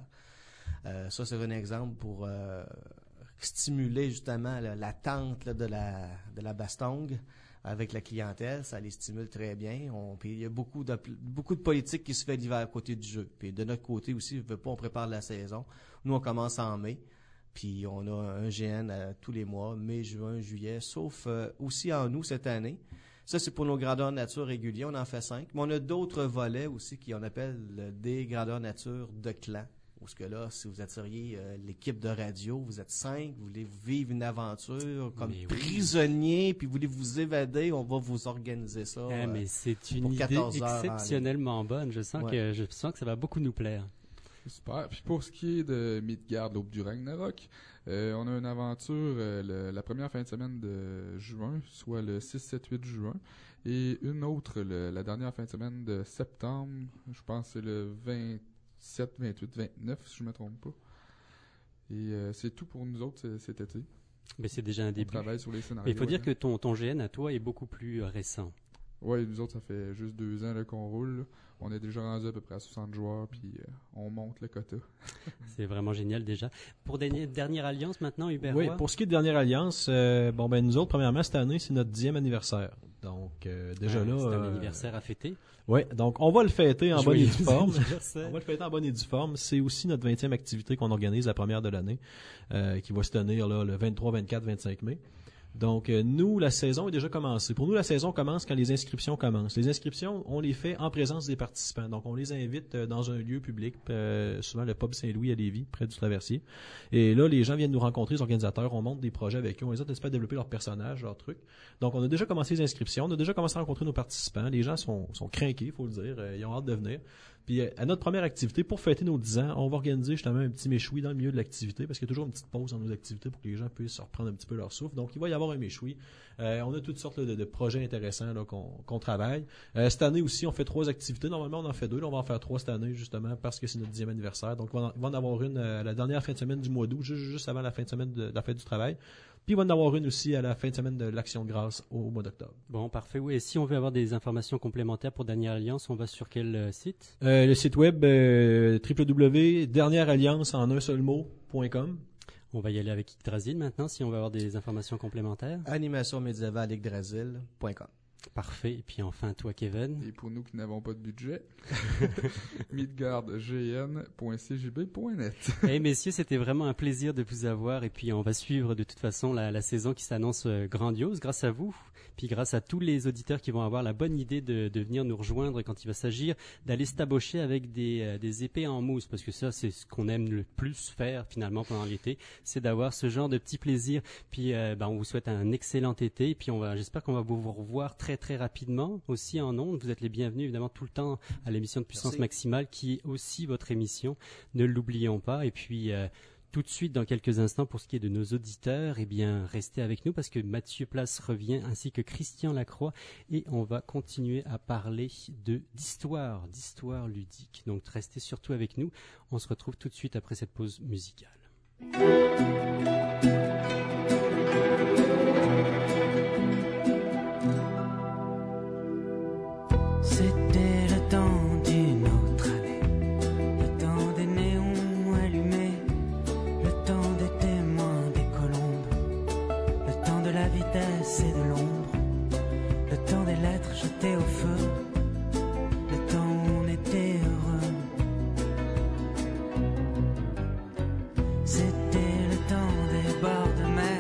L: Ça, c'est un exemple pour stimuler justement l'attente de la bastongue avec la clientèle, ça les stimule très bien. Puis il y a beaucoup de politique qui se fait l'hiver à côté du jeu. Puis de notre côté aussi, on prépare la saison. Nous, on commence en mai, puis on a un GN tous les mois, mai, juin, juillet, sauf aussi en août cette année. Ça, c'est pour nos grandeurs nature réguliers, on en fait 5. Mais on a d'autres volets aussi qu'on appelle des grandeurs nature de clan. Parce que là, si vous attiriez l'équipe de radio, vous êtes 5, vous voulez vivre une aventure comme prisonnier, puis vous voulez vous évader, on va vous organiser ça.
H: Mais c'est une idée exceptionnellement bonne. Je sens que ça va beaucoup nous plaire.
J: Super. Puis pour ce qui est de Midgard, l'aube du Ragnarok, on a une aventure la première fin de semaine de juin, soit le 6, 7, 8 juin, et une autre la dernière fin de semaine de septembre, je pense que c'est le 27, 28, 29, si je ne me trompe pas. Et c'est tout pour nous autres cet été.
H: Mais c'est déjà un début.
J: On travaille sur les scénarios.
H: Mais il faut dire que ton GN à toi est beaucoup plus récent.
J: Oui, nous autres, ça fait juste 2 ans qu'on roule. Là. On est déjà rendu à peu près à 60 joueurs, puis on monte le quota.
H: C'est vraiment génial déjà. Pour dernière alliance maintenant, Hubert
M: Oui,
H: Roy?
M: pour ce qui est de dernière alliance, nous autres, premièrement, cette année, c'est notre 10e anniversaire. Donc, déjà là...
H: C'est un anniversaire à fêter.
M: Oui, donc on va le fêter en bonne et due forme.
H: On
M: va le fêter en bonne et due forme. C'est aussi notre 20e activité qu'on organise, la première de l'année, qui va se tenir là, le 23, 24, 25 mai. Donc, nous, la saison est déjà commencée. Pour nous, la saison commence quand les inscriptions commencent. Les inscriptions, on les fait en présence des participants. Donc, on les invite dans un lieu public, souvent le Pub Saint-Louis à Lévis, près du Traversier. Et là, les gens viennent nous rencontrer, les organisateurs, on monte des projets avec eux, on les aide à développer leurs personnages, leurs trucs. Donc, on a déjà commencé les inscriptions, on a déjà commencé à rencontrer nos participants. Les gens sont craqués, il faut le dire, ils ont hâte de venir. Puis à notre première activité, pour fêter nos 10 ans, on va organiser justement un petit méchoui dans le milieu de l'activité, parce qu'il y a toujours une petite pause dans nos activités pour que les gens puissent reprendre un petit peu leur souffle. Donc, il va y avoir un méchoui. On a toutes sortes de projets intéressants là, qu'on travaille. Cette année aussi, on fait 3 activités. Normalement, on en fait 2. Là, on va en faire 3 cette année, justement, parce que c'est notre 10e anniversaire. Donc, on va en avoir une à la dernière fin de semaine du mois d'août, juste avant la fin de semaine de la fête du travail. Puis il va en avoir une aussi à la fin de semaine de l'Action de grâce au mois d'octobre.
H: Bon, parfait. Oui. Et si on veut avoir des informations complémentaires pour Dernière Alliance, on va sur quel site?
M: Le site web www.dernièrealliance.com.
H: On va y aller avec Yggdrasil maintenant, si on veut avoir des informations complémentaires.
L: Animation médiévale Yggdrasil.com.
H: Parfait. Et puis enfin, toi, Kevin.
J: Et pour nous qui n'avons pas de budget, midgardgn.cjb.net.
H: Eh messieurs, c'était vraiment un plaisir de vous avoir. Et puis on va suivre de toute façon la saison qui s'annonce grandiose grâce à vous. Puis grâce à tous les auditeurs qui vont avoir la bonne idée de venir nous rejoindre quand il va s'agir d'aller se tabocher avec des épées en mousse. Parce que ça, c'est ce qu'on aime le plus faire finalement pendant l'été. C'est d'avoir ce genre de petits plaisirs. Puis on vous souhaite un excellent été. Et puis j'espère qu'on va vous revoir très très rapidement aussi en ondes. Vous êtes les bienvenus évidemment tout le temps à l'émission de Puissance Maximale qui est aussi votre émission. Ne l'oublions pas. Et puis tout de suite, dans quelques instants, pour ce qui est de nos auditeurs, restez avec nous parce que Mathieu Place revient ainsi que Christian Lacroix et on va continuer à parler d'histoire ludique. Donc restez surtout avec nous. On se retrouve tout de suite après cette pause musicale.
E: C'était le temps d'une autre année, le temps des néons allumés, le temps des témoins des colombes, le temps de la vitesse et de l'ombre, le temps des lettres jetées au feu, le temps où on était heureux. C'était le temps des bords de mer,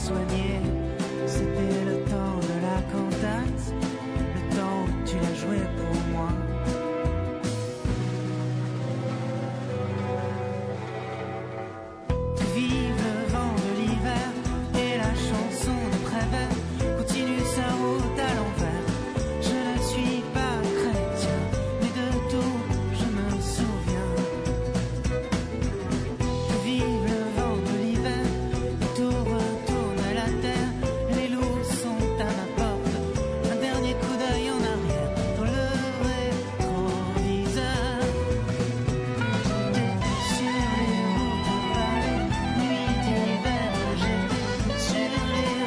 E: soigner. C'était le temps de la cantate, le temps où tu l'as joué pour moi. Vive le vent de l'hiver et la chanson de Prévert continue sa route à l'envers. Je ne suis pas chrétien, mais de tout je me souviens. Vive le vent de l'hiver, tout retourne la terre. Les loups sont à ma porte, un dernier coup d'œil en arrière dans le rétroviseur. J'étais sur les routes en vallée, nuit d'hiver, j'étais sur les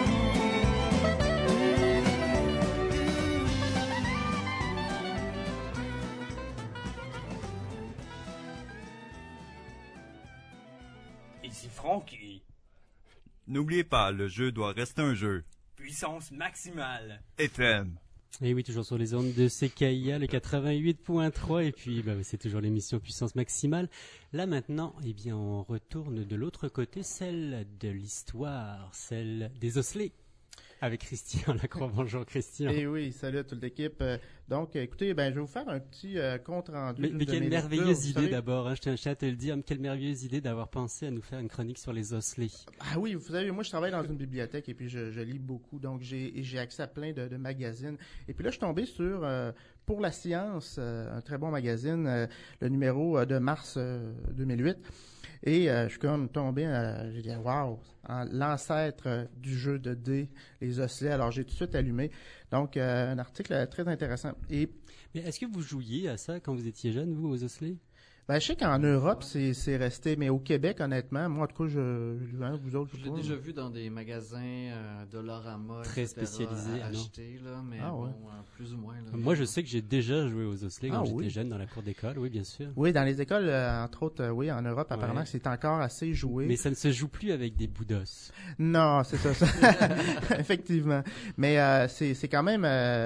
O: Ici Francky.
P: N'oubliez pas, le jeu doit rester un jeu.
O: Puissance maximale.
P: FM.
H: Et oui, toujours sur les ondes de CKIA, le 88.3, et puis c'est toujours l'émission Puissance Maximale. Là maintenant, eh bien, on retourne de l'autre côté, celle de l'histoire, celle des osselets, avec Christian Lacroix. Bonjour Christian.
I: Et oui, salut à toute l'équipe. Donc, écoutez, je vais vous faire un petit compte rendu.
H: Mais quelle merveilleuse idée d'abord, hein, je tiens à te le dire, quelle merveilleuse idée d'avoir pensé à nous faire une chronique sur les osselets.
I: Ah oui, vous savez, moi je travaille dans une bibliothèque et puis je lis beaucoup, donc j'ai accès à plein de magazines. Et puis là, je suis tombé sur Pour la science, un très bon magazine, le numéro de mars 2008. Et je suis comme tombé, j'ai dit waouh, l'ancêtre du jeu de dés, les osselets. Alors j'ai tout de suite allumé. Donc un article très intéressant.
H: Mais est-ce que vous jouiez à ça quand vous étiez jeune, vous, aux osselets?
I: Je sais qu'en Europe, c'est resté, mais au Québec, honnêtement, moi, en tout cas, vous autres,
D: je l'ai déjà vu dans des magasins Dollarama,
H: très
D: etc.,
H: spécialisés,
D: acheter, là, mais plus ou moins. Là,
H: moi, je sais que j'ai déjà joué aux osselets quand j'étais jeune dans la cour d'école, oui, bien sûr.
I: Oui, dans les écoles, entre autres, oui, en Europe, apparemment, c'est encore assez joué.
H: Mais ça ne se joue plus avec des bouts d'os.
I: Non, c'est ça. Effectivement. Mais c'est quand même,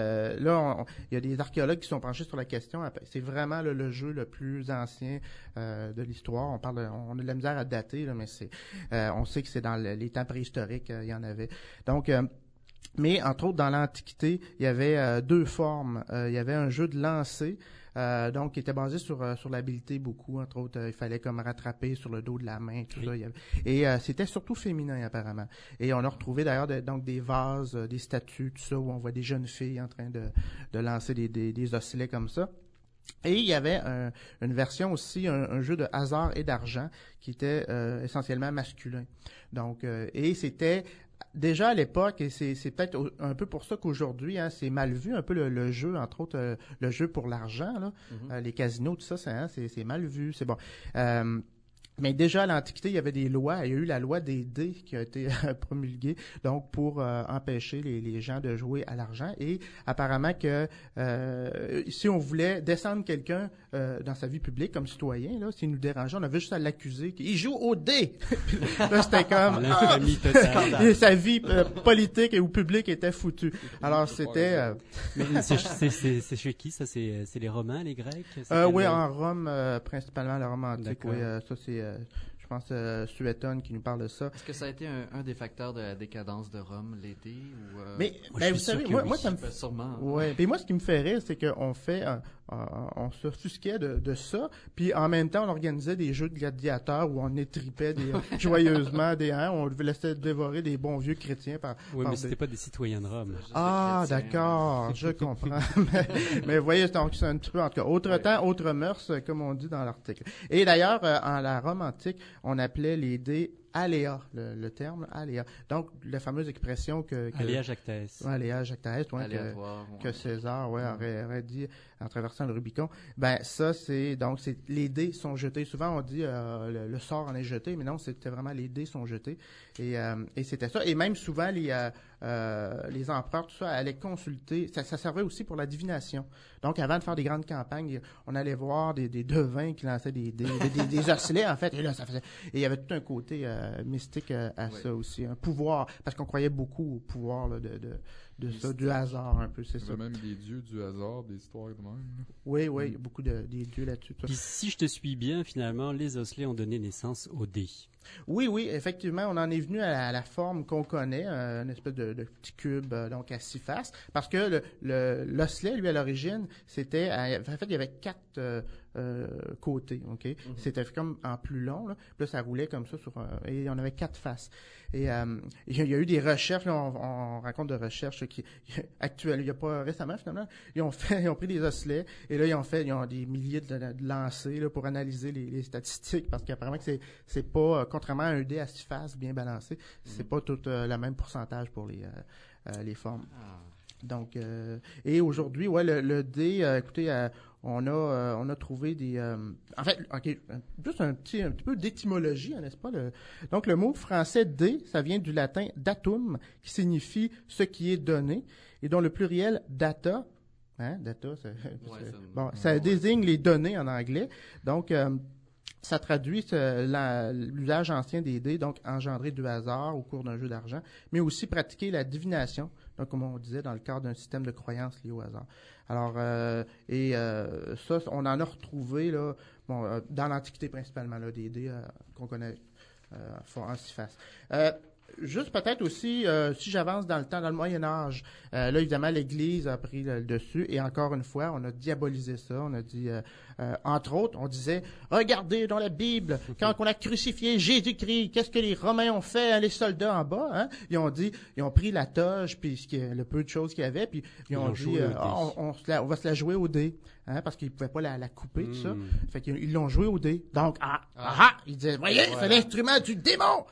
I: là, il y a des archéologues qui sont penchés sur la question. C'est vraiment le jeu le plus ancien de l'histoire. On a de la misère à dater, là, mais on sait que c'est dans les temps préhistoriques, il y en avait. Donc, mais entre autres, dans l'Antiquité, il y avait deux formes. Il y avait un jeu de lancer, donc qui était basé sur l'habileté beaucoup. Entre autres, il fallait comme rattraper sur le dos de la main, tout ça. Et c'était surtout féminin apparemment. Et on a retrouvé d'ailleurs donc des vases, des statues, tout ça, où on voit des jeunes filles en train de lancer des osselets comme ça. Et il y avait une version aussi, un jeu de hasard et d'argent qui était essentiellement masculin. Donc, et c'était déjà à l'époque, et c'est peut-être un peu pour ça qu'aujourd'hui, c'est mal vu un peu le jeu, entre autres le jeu pour l'argent, là, les casinos, tout ça, c'est mal vu, c'est bon. Mais déjà à l'Antiquité, il y avait des lois. Il y a eu la loi des dés qui a été promulguée, donc pour empêcher les gens de jouer à l'argent. Et apparemment que si on voulait descendre quelqu'un dans sa vie publique comme citoyen, là, s'il nous dérangeait, on avait juste à l'accuser qu'il joue au dés. Là, c'était comme sa vie politique ou publique était foutue. Alors c'était.
H: Mais c'est chez qui ça? C'est les Romains, les Grecs?
I: Oui, en Rome principalement, la Rome antique. Oui, ça c'est. Je pense Suétone qui nous parle de ça.
D: Est-ce que ça a été un des facteurs de la décadence de Rome, les dés ou
I: Mais vous savez, moi ça me fait
D: sûrement.
I: Ouais, puis moi ce qui me fait rire, c'est qu'on on s'offusquait de ça, puis en même temps on organisait des jeux de gladiateurs où on étripait joyeusement des on laissait dévorer des bons vieux chrétiens
H: Oui, mais c'était pas des citoyens de Rome.
I: Ah, d'accord, je comprends. mais vous voyez, donc c'est un petit peu en tout cas autre temps, autre mœurs, comme on dit dans l'article. Et d'ailleurs, en la Rome antique, on appelait les dés aléa, le terme aléa. Donc, la fameuse expression que
H: aléa jactaes.
I: Ouais, aléa jactaes, que César aurait dit en traversant le Rubicon. Ben, ça, c'est les dés sont jetés. Souvent, on dit le sort en est jeté, mais non, c'était vraiment les dés sont jetés. Et c'était ça. Et même souvent, les empereurs, tout ça, allaient consulter. Ça servait aussi pour la divination. Donc, avant de faire des grandes campagnes, on allait voir des devins qui lançaient des osselets, en fait. Et là, ça faisait. Et il y avait tout un côté mystique à ça aussi, un pouvoir, parce qu'on croyait beaucoup au pouvoir là, de ça, du hasard un peu, c'est
J: Il y
I: ça.
J: a même des dieux du hasard, des histoires de même. Là.
I: Oui, il y a beaucoup des dieux là-dessus.
H: Puis si je te suis bien, finalement, les osselets ont donné naissance aux dés.
I: Oui, effectivement, on en est venu à la forme qu'on connaît, une espèce de petit cube donc à 6 faces, parce que l'osselet, lui, à l'origine, c'était, en fait, il y avait 4 côtés, ok. C'était comme en plus long, là. Puis là, ça roulait comme ça et on avait 4 faces. Et il y a eu des recherches, là, on raconte de recherches qui actuelles, il y a pas récemment finalement, ils ont pris des osselets et là ils ont des milliers de lancers là pour analyser les statistiques parce qu'apparemment que c'est pas contrairement à un dé à 6 faces bien balancé, c'est pas tout le même pourcentage pour les formes. Donc et aujourd'hui le dé écoutez on a trouvé des en fait juste un petit peu d'étymologie, n'est-ce pas donc le mot français dé, ça vient du latin datum qui signifie ce qui est donné et dont le pluriel data data ça désigne les données en anglais. Donc ça traduit l'usage ancien des dés, donc engendrer du hasard au cours d'un jeu d'argent, mais aussi pratiquer la divination, donc comme on disait, dans le cadre d'un système de croyances lié au hasard. Alors, ça, on en a retrouvé là, dans l'Antiquité principalement, là, des dés qu'on connaît en 6 faces. Juste peut-être aussi, si j'avance dans le temps, dans le Moyen-Âge, là, évidemment, l'Église a pris le dessus et encore une fois, on a diabolisé ça. On a dit, entre autres, on disait, regardez dans la Bible, quand on a crucifié Jésus-Christ, qu'est-ce que les Romains ont fait, hein, les soldats en bas, hein? Ils ont pris la toge, puis le peu de choses qu'il y avait, puis ils ont dit, on va se la jouer au dé. Hein, parce qu'ils pouvaient pas la couper, tout ça. Fait qu'ils l'ont joué au dé. Donc, ils disaient, voyez, c'est l'instrument du démon!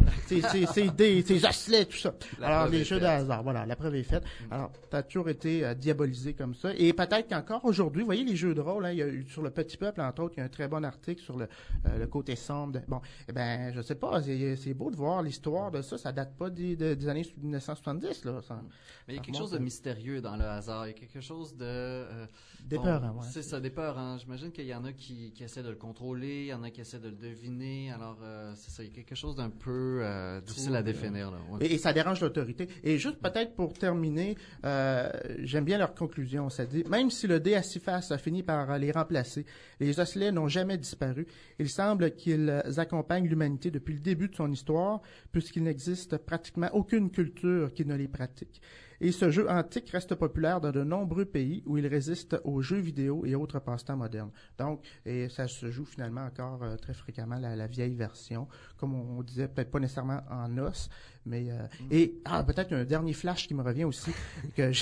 I: c'est osselets, tout ça. Alors, les jeux de hasard, voilà, la preuve est faite. Alors, ça a toujours été diabolisé comme ça. Et peut-être qu'encore aujourd'hui, vous voyez, les jeux de rôle, hein, il y a eu sur le Petit Peuple, entre autres, il y a un très bon article sur le côté sombre. Je sais pas, c'est beau de voir l'histoire de ça. Ça date pas des années 1970, là.
D: Mais il y a quelque chose de mystérieux dans le hasard. Il y a quelque chose de...
I: d'épeurant, ouais.
D: C'est ça, d'épeurant. J'imagine qu'il y en a qui essaient de le contrôler, il y en a qui essaient de le deviner. Alors, c'est ça, il y a quelque chose d'un peu difficile à définir. Là. Ouais.
I: Et ça dérange l'autorité. Et juste peut-être pour terminer, j'aime bien leur conclusion. Ça dit, même si le dé à 6 faces a fini par les remplacer, les osselets n'ont jamais disparu. Il semble qu'ils accompagnent l'humanité depuis le début de son histoire, puisqu'il n'existe pratiquement aucune culture qui ne les pratique. Et ce jeu antique reste populaire dans de nombreux pays où il résiste aux jeux vidéo et autres passe-temps modernes. Donc, et ça se joue finalement encore très fréquemment la vieille version, comme on disait, peut-être pas nécessairement en os, mais peut-être un dernier flash qui me revient aussi que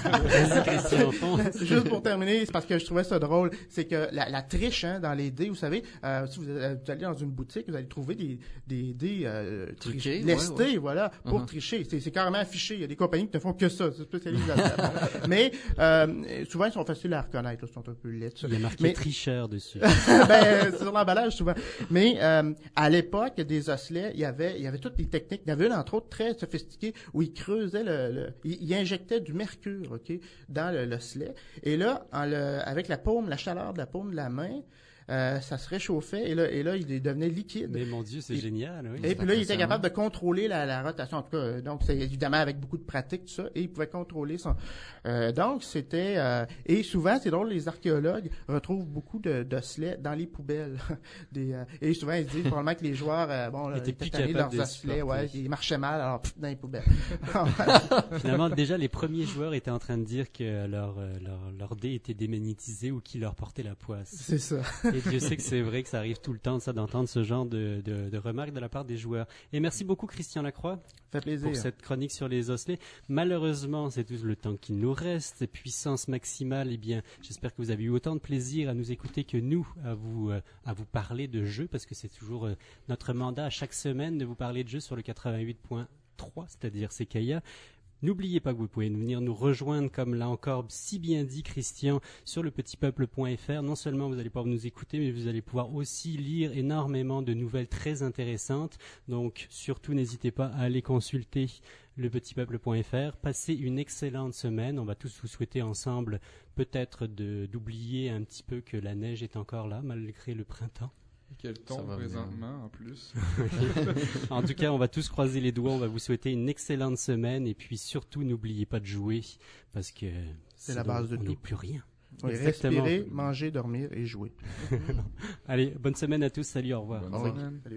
I: juste pour terminer, c'est parce que je trouvais ça drôle, c'est que la triche dans les dés, vous savez, si vous allez dans une boutique, vous allez trouver des dés trichés, lestés, voilà, pour tricher. C'est carrément affiché. Il y a des compagnies qui ne font que ça, c'est spécialisé là-dedans. Mais souvent ils sont faciles à reconnaître, là, ils sont un peu laids.
H: Il y a marqué tricheur dessus.
I: C'est sur l'emballage souvent. Mais à l'époque des osselets, il y avait toutes les techniques. Il y avait une entre autres très sophistiquée où ils creusaient ils injectaient du mercure, ok, dans l'osselet. Et là, avec la chaleur de la paume de la main, ça se réchauffait et là il devenait liquide.
H: Mais mon Dieu, c'est génial. Oui,
I: et puis là, il était capable de contrôler la rotation. En tout cas, donc c'est évidemment avec beaucoup de pratique tout ça, et il pouvait contrôler son. Donc c'était et souvent c'est drôle, les archéologues retrouvent beaucoup d'osselets dans les poubelles. Et souvent ils se disent probablement que les joueurs
H: étaient plus
I: capables
H: capables
I: de leurs osselets, ils marchaient mal, alors dans les poubelles.
H: Finalement, déjà les premiers joueurs étaient en train de dire que leur dé était démagnétisé ou qu'il leur portait la poisse.
I: C'est ça.
H: Et Dieu sait que c'est vrai que ça arrive tout le temps d'entendre ce genre de remarques de la part des joueurs. Et merci beaucoup Christian Lacroix pour cette chronique sur les osselets. Malheureusement, c'est tout le temps qu'il nous reste. Puissance maximale, eh bien, j'espère que vous avez eu autant de plaisir à nous écouter que nous à vous parler de jeux, parce que c'est toujours notre mandat à chaque semaine de vous parler de jeux sur le 88.3, c'est-à-dire CKIA. N'oubliez pas que vous pouvez venir nous rejoindre, comme l'a encore si bien dit Christian, sur lepetitpeuple.fr. Non seulement vous allez pouvoir nous écouter, mais vous allez pouvoir aussi lire énormément de nouvelles très intéressantes. Donc, surtout, n'hésitez pas à aller consulter lepetitpeuple.fr. Passez une excellente semaine. On va tous vous souhaiter ensemble peut-être d'oublier un petit peu que la neige est encore là, malgré le printemps.
J: Quel ton présentement, en plus.
H: En tout cas, on va tous croiser les doigts. On va vous souhaiter une excellente semaine. Et puis surtout, n'oubliez pas de jouer parce que
I: c'est la base de tout.
H: On n'est plus rien.
I: Oui, respirer, manger, dormir et jouer.
H: Allez, bonne semaine à tous. Salut, au revoir.
J: Bonne semaine.
I: Salut.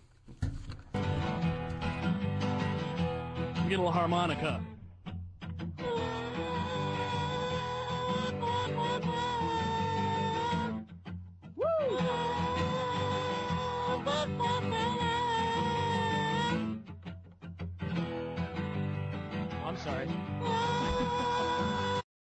Q: Get a little harmonica. I'm sorry.